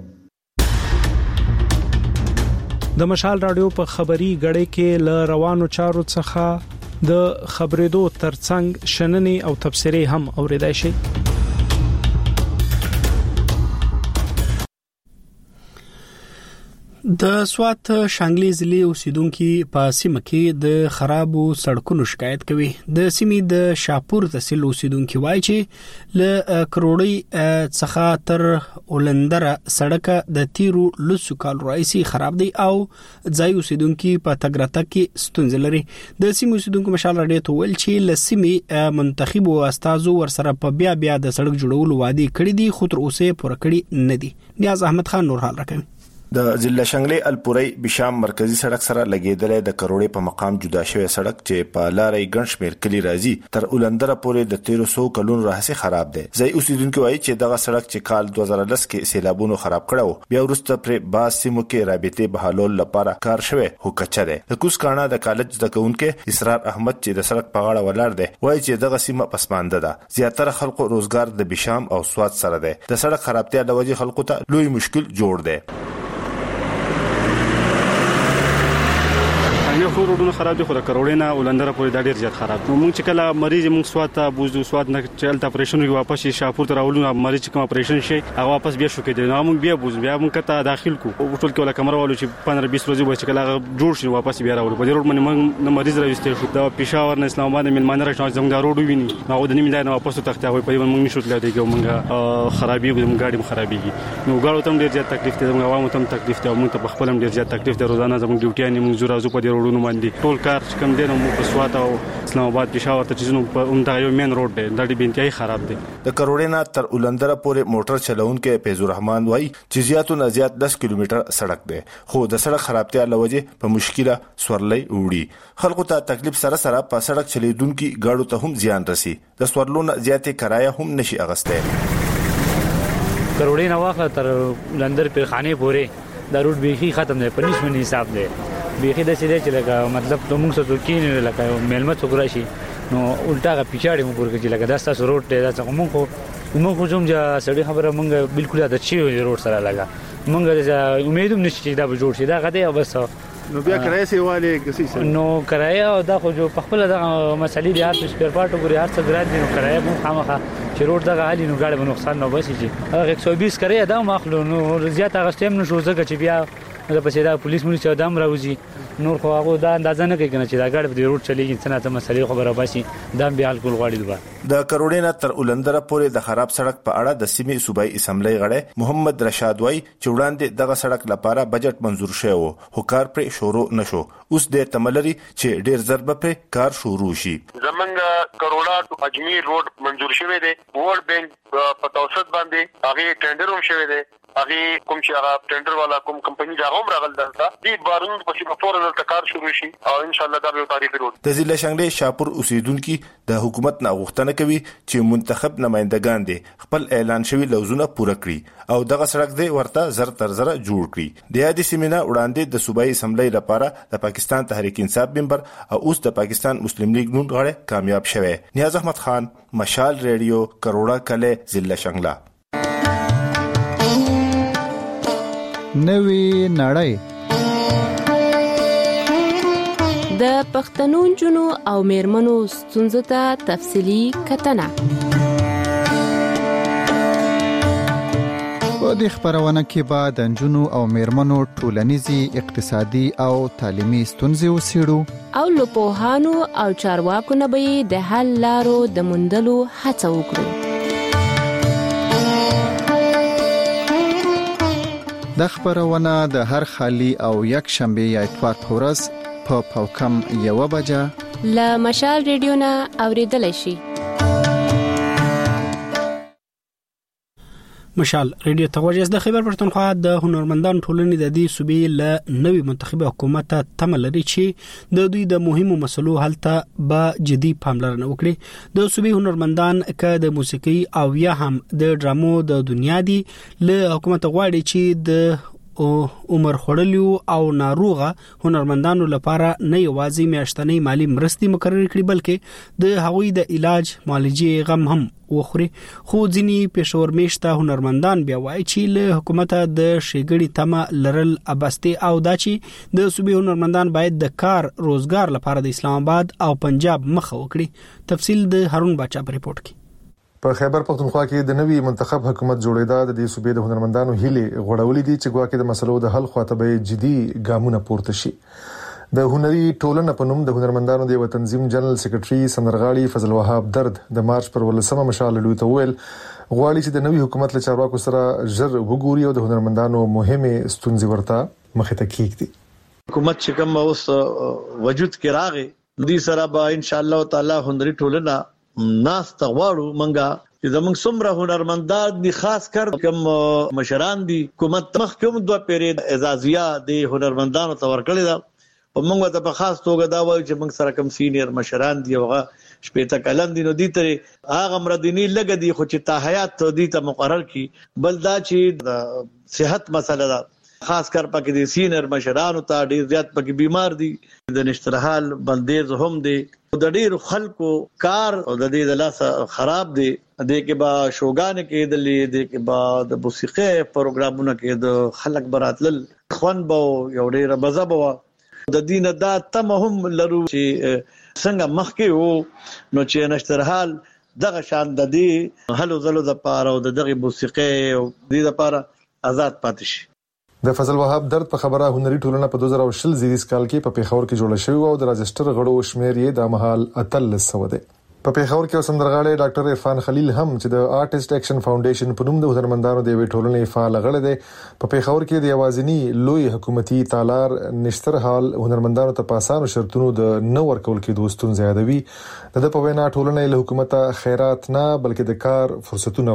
د مشال رادیو په خبري غړې کې ل روانو چارو څخه د خبرېدو ترڅنګ شننې او تبصرې هم اوریدای شي. د سوات شانګلي ضلع اوسیدونکو په سیمه کې د خرابو سړکونو شکایت کوي. د سیمې د شاپور تحصیل اوسیدونکو وایي چې ل کروڑي څخه تر اولندره سړک د تیرو لسو کال راځي خراب دی او ځای اوسیدونکو په تګرته کې ستونزې لري. د سیمې اوسیدونکو مشال راډیو ته ویل چې ل سیمې منتخب او استادو ورسره په بیا بیا د سړک جوړولو وعده کړې دي خو تر اوسه پوره کړی نه دي. نیاز احمد خان نور حال راکوي. د ضلع شنګلي الپوري بشام مرکزی سړک سره لګیدلې د کروڑي په مقام جدا شوی سړک چې په لارې ګنشمیر کلی راځي تر اولندره پورې د تیرو سو کلونو راهسي خراب دی. ځای اوسیدونکو وایي چې دغه سړک چې کال دوه زره لس کې سیلابونو خراب کړو بیا وروسته پر باز سیمو کې رابطې بحالول لپاره کار شوی هو کچره. د کوس کاڼه د کالج د کونکو اسرار احمد چې د سړک په غاړه ولر دی وایي چې دغه سیمه پسمانده ده. زیاتره خلکو روزګار د بشام او سوات سره دی. د سړک خرابتیا د وجې خلکو ته لوی مشکل جوړ دی. خو روډونه خراب دي خو د کروڑې نه ولندره پورې دا ډیر زیات خراب دي. موږ چې کله مریض موږ سوات ته بوزو سوات نه چلته اپریشن وی واپس شاپور ته راولو مریض کوم اپریشن شي هغه واپس بیا شو کېدل نو موږ بیا بوزو بیا موږ ته داخل کو ټول کې ولا کمره والو چې پندرہ بیس ورځې وای چې کله جوړ شي واپس بیا راولو په دې روډ باندې موږ مریض راوستل شو د پېښور نه اسلام آباد ملمانه راځي زموږ دا روډ ویني نو د نیمه ځای نه واپس تخته وای په دې موږ نشو تللی دی موږ خرابي موږ ګاډي خرابيږي نو ګاړو ته ډیر زیات تکلیف دی موږ عوامو ته تکلیف دی موږ ته خپل ډیر زیات تکلیف دی روزانه زموږ ډیوټي نه موږ زو په دې روډونو باندې ټول کار کم دي نو په سوات او اسلام آباد پېښور ته چیزونو په اوندا یو مین روډ دی دا ډېر انتهایی خراب دی. د کروڑې نه تر اولندره پورې موټر چلونکو فیض الرحمن وایي چې زیاتو نه زیات دس کیلومتر سړک دی خو د سړک خرابتیا لوجه په مشکله سورلۍ وړي. خلکو ته تکلیف سره سره په سړک چلیدونکو گاډو ته هم زیان رسي. د سورلونه زیاتې کرایه هم نشي اغسته. کروڑې نه واخله تر لندر پیرخانه پورې دا روډ به ختم دی په نسبت حساب دی بیخي د سیده چې لکه مطلب ته موږ څه کېنه لکه ملمت وګرا شي نو الټا پیچاړي موږ ورګه چې لکه دا تاسو روډ ته دا څنګه موږ موږ خو زم چې سړی خبره موږ بالکل د چی روډ سره لگا موږ امیدوم نشي چې دا به جوړ شي دا غته او بس نو بیا کرایه سی والے کسي نو کرایه او دا خو جو په خپل د مسلې د هر سپیر پارت وګوري هر څه ګراد دي نو کرایه مو خامخه چې روډ دغه حالي نو ګاډي به نقصان نه وبسي چې هغه یک سو بیس کرایه دا ماخلو نو زیات هغه ستیم نشو ځکه چې بیا د پسې دا پولیس مونږ چې ادم راوځي نور خو هغه دا اندازه نه کوي کنه چې دا ګاډي په روډ چلیږي څنګه ته مسلې خبره باسي دا بیا الکول غواړي دوه. د کروڑې نه تر اولندره پورې د خراب سړک په اړه د سیمې صوبایي اسمبلی غړی محمد رشاد وای چې وړاندې دغه سړک لپاره بجټ منزور شوی وو خو کار پر شروع نشو. اوس د تملري چې ډیر ضرب پر کار شروع شي. زمونږ کروڑا ټو اجمیر روډ منزور شوی دی. ورلد بانک په توسط باندې هغه ټینډر هم شوی دی هغه کوم چې هغه ټندر والا کوم کمپنی دا هم راغل دلته دې بارون په څیر فورا د کار شروع شي او ان شاء الله دا به تاریخ وروړي. د ضلع شانګلې شاپور اوسیدونکو د حکومت نه غوښتنه کوي چې منتخب نمائندگان دي خپل اعلان شوی لوزونه پوره کړي او دغه سړک دی ورته زر تر زر جوړ کړي. د یادې سیمینه وړاندې د صوبایي اسمبلی لپاره د پاکستان تحریک انصاف ممبر او اوس د پاکستان مسلم لیگ نون غړی کامیاب شوه. نیاز احمد خان، مشال ریډیو، کروڑا کله، ضلع شانګله. نوی نړۍ د پښتنو جنو او میرمنو ستونزو ته تفصیلی کتنه. په دې خبرونه کې به د جنو او میرمنو ټولنیزي، اقتصادي او تعلیمي ستونزې وڅېړو او له پوهانو او چارواکو نه به د حل لارو د موندلو هڅه وکړو. د خبرونه د هر خالی او یک شنبه یا اتوار په ورځ په پاوکم یو بجه له مشال ریډیو نه اوریدل شي. مشال ریډیو توجه د خیبر پښتونخوا د هنرمندانو ټولنې د دې صوبې له نوې منتخبه حکومت ته تمه لري چې د دوی د مهمو مسلو حل ته به جدي پاملرنه وکړي. د صوبې هنرمندان ک د موسیقي او یا هم د ډرامو د دنیا دی له حکومت غواړي چې د او عمر خړلیو او ناروغه هنرمندانو لپاره نه یوازې میاشتنی مالی مرستې مقرر کړي بلکې د هغوی د علاج معالجې غم هم وخوري. خو ځینی پېښور میشته هنرمندان بیا وایي چې له حکومت د شېګړې تمه لرل ابسته او دا چې د صوبې هنرمندان باید د کار روزګار لپاره د اسلام آباد او پنجاب مخه وکړي. تفصیل د هارون باچا په ریپورت کې. په خیبر پښتونخوا کې د نوي منتخب حکومت جوړېدا د دې صوبې د هنرمندانو هیله غوړولې دي چې ګواکې د مسلو د حل خواته به جدي ګامونه پورته شي. د هنري ټولنې په نوم د هنرمندانو د تنظیم جنرال سیکریټري سندرغاړي فضل وهاب درد د مارچ پر ولسمه مشال لوي ته ویل غواړي چې د نوي حکومت له چارواکو سره ژر وګوري او د هنرمندانو مهمه ستونزې ورته مخه ته کیږي. حکومت چې کوم اوس وجود کې راغی دې سره به ان شاء الله تعالی هنري ټولنه ناس تغواړو منګه چې زموږ څومره هنرمندان دي خاص کر کوم مشران دي حکومت مخ کوم دوه پیری اعزازیه د هنرمندانو تور کړی دا او موږ ته په خاص توګه دا وایو چې موږ سره کوم سینیر مشران دي هغه شپېته کلن دي نو دي تر هغه مردنی لګ دي خو چې تاحیات دي ته مقرر کی بل دا چې صحت مسله ده خاص کر پکې د سینیر مشرانو ته ډیر زیات پکې بیمار دي د نشترحال بندیز هم دي د ډیر خلکو کار او د دې د لاس خراب دي د کې با شوګان کې د لې د کې با د موسیقي پروګرامونو کې د خلک براتل خوان بو یو ډیر مزه بو د دین دا تم هم لرو چې څنګه مخکې وو نو چې نشترحال دغه شان د دې هلو زلو د پاره او دغه موسیقي او د دې لپاره آزاد پاتې شي. د فضل وهاب درد په خبره هنري ټولنه په دوه زره شل زیږیز کال کې په پیښور کې جوړه شوې او د راجستر غړو شمیر یې د مهال اتل سو ده. په پیښور کې سندرغاړي ډاکټر عرفان خلیل هم چې د آرټیست اکشن فاونډیشن په نوم د هنرمندانو د وی ټولنې فعال غړی دی په پیښور کې د اوازنی لوی حکومتي تالار نشتر حال هنرمندانو ته پاسانو شرطونو د نو ورکول کې دوستون زیادوي. د په وینا ټولنې له حکومت خیرات نه بلکې د کار فرصتونه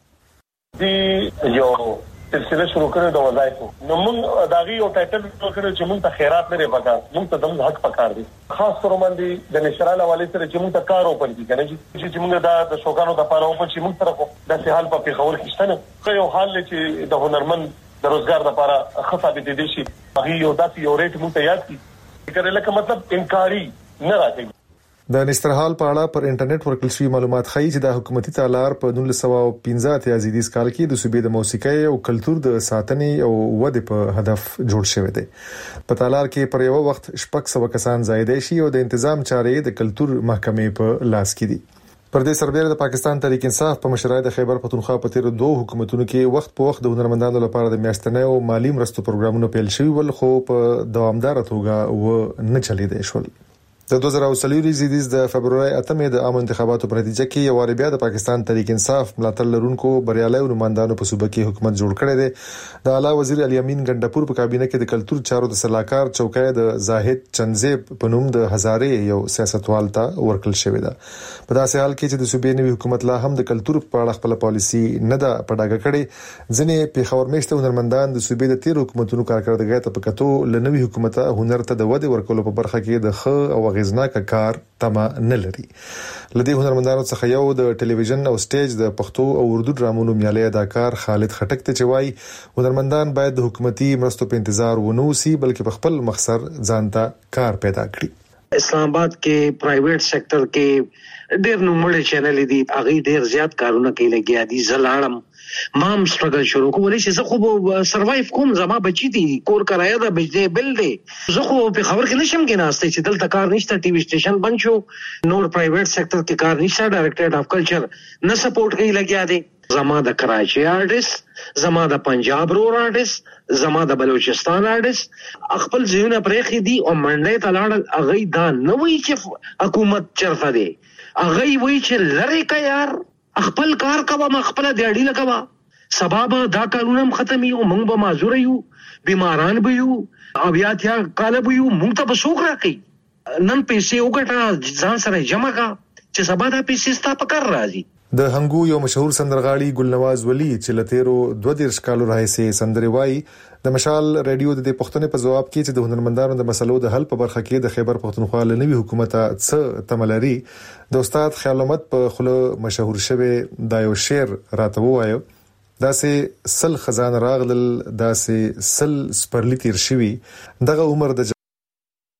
غواړي. دی یو سلسله شروع کړو د وظایفو نو موږ داغي او ټایټل کړو چې موږ ته خیرات لري پکار موږ ته د حق پکار دي خاص تور باندې د نشرال حواله سره چې موږ ته کار اوپن دي کنه چې موږ د شوګانو د پاره اوپن چې موږ طرف د سهال په پیښور کې شته نو یو حال چې د هنرمند د روزګار لپاره خصابه دي شي هغه یو داسې یو ریټ موږ ته یاد کی کړي لکه مطلب انکاری نه راځي. د نسترحال په اړه پر انټرنیټ ورکړل شوی معلومات ښیي چې د حکومتي تالار په نولس سوه پنځه اتیا زیږدیز کال کې د صوبې د موسیقۍ او کلچر د ساتنې او ودې په هدف جوړ شوی دی. په تالار کې پر یو وخت شپږ سوه کسان زائد شي او د تنظیم چارې د کلچر محکمې په لاس کې دي. پر دې سربېره د پاکستان تحریک انصاف په مشرۍ د خیبر پښتونخوا په تیر دوه حکومتونو کې وخت په وخت د هنرمندانو لپاره د میاشتنې او مالی مرستو پروګرامونه پیل شوي ول خو په دوامدار توګه و نه چلیدي شول. د دوه زره څلور زیدیز د فبرवरी اتمې د عام انتخاباتو په نتیجه کې یو وار بیا د پاکستان تحریک انصاف ملاتړ لرونکو بریالي نمائندانو په صوبه کې حکومت جوړ کړی دی. د اعلی وزیر علي امین ګندپور په کابینه کې د کلتور چارو د سلاکار چوکۍ د زاهد چنزیب په نوم د هزارې یو سیاستوال ته ورکل شوی دی. په داسې حال کې چې د صوبې نوي حکومت لا هم د کلتور په اړه خپل پالیسي نه ده پډاګه کړې، ځنې پیښور میشته هنرمندان د صوبې د تیر حکومتونو کارکړدګۍ ته په کتو لنوي حکومت هنر ته د ودې ورکولو په برخه کې د خ او غزناک کار تمه نه لري. لدی هنرمندانو څخه یو د ټلویزیون او سټیج د پښتو او اردو ډرامونو میالي اداکار خالد خټک ته چوي هنرمندان باید د حکومتي مرستو په انتظار ونوسي بلکې په خپل مخسر ځانته کار پیدا کړي. اسلام آباد کې پرایویټ سېکټر کې ډېر نوموړي چینل دي، هغه ډېر زیات کارونه کوي لګیا دي. زلاړم مام سټرګل شروع کولی چې زه خو سروایو کوم، زما بچی دي، کور کرایه ده، بجلی بل دی، زه خو په خبر کې نشم کې ناشته چې دلته کار نشته، ټي وي سټیشن بند شو، نور پرایویټ سېکټر کې کار نشته، ډایریکټریټ اف کلچر نه سپورټ کوي لګیا دي. زما د کراچي آرټیست، زما د پنجاب رور آرټیست، زما د بلوچستان آرټیست خپل ځینې پرېخي دي او منډه ته لاړ. هغه دا نه وایي چې حکومت چرته دی، هغه وایي چې لری کا یار خپل کار کوه، ما خپل دیاړي لګوا، سبب دا قانونم ختمي او موږ به معذور یو، بیماران به یو، او بیا تیا کال به یو، موږ ته به څوک راکړي؟ نن پیسې وګټه ځان سره جمع کا چې سبا دا پیسې ستا په کار راځي. د هنګو یو مشهور سندرغاړي ګلنواز ولی چې لتیرو دوه دیرش کالو راهیسې سندري وایي د مشال رادیو د پښتنې په جواب کې چې د هنرمندانو د مسلو د حل په برخه کې د خیبر پښتونخوا له نوي حکومت څخه تملري د استاد خیال احمد په خله مشهور شوی دا یو شعر راته وایو: داسې سل خزان راغلل، داسې سل سپرلی تیر شوی، دغه عمر د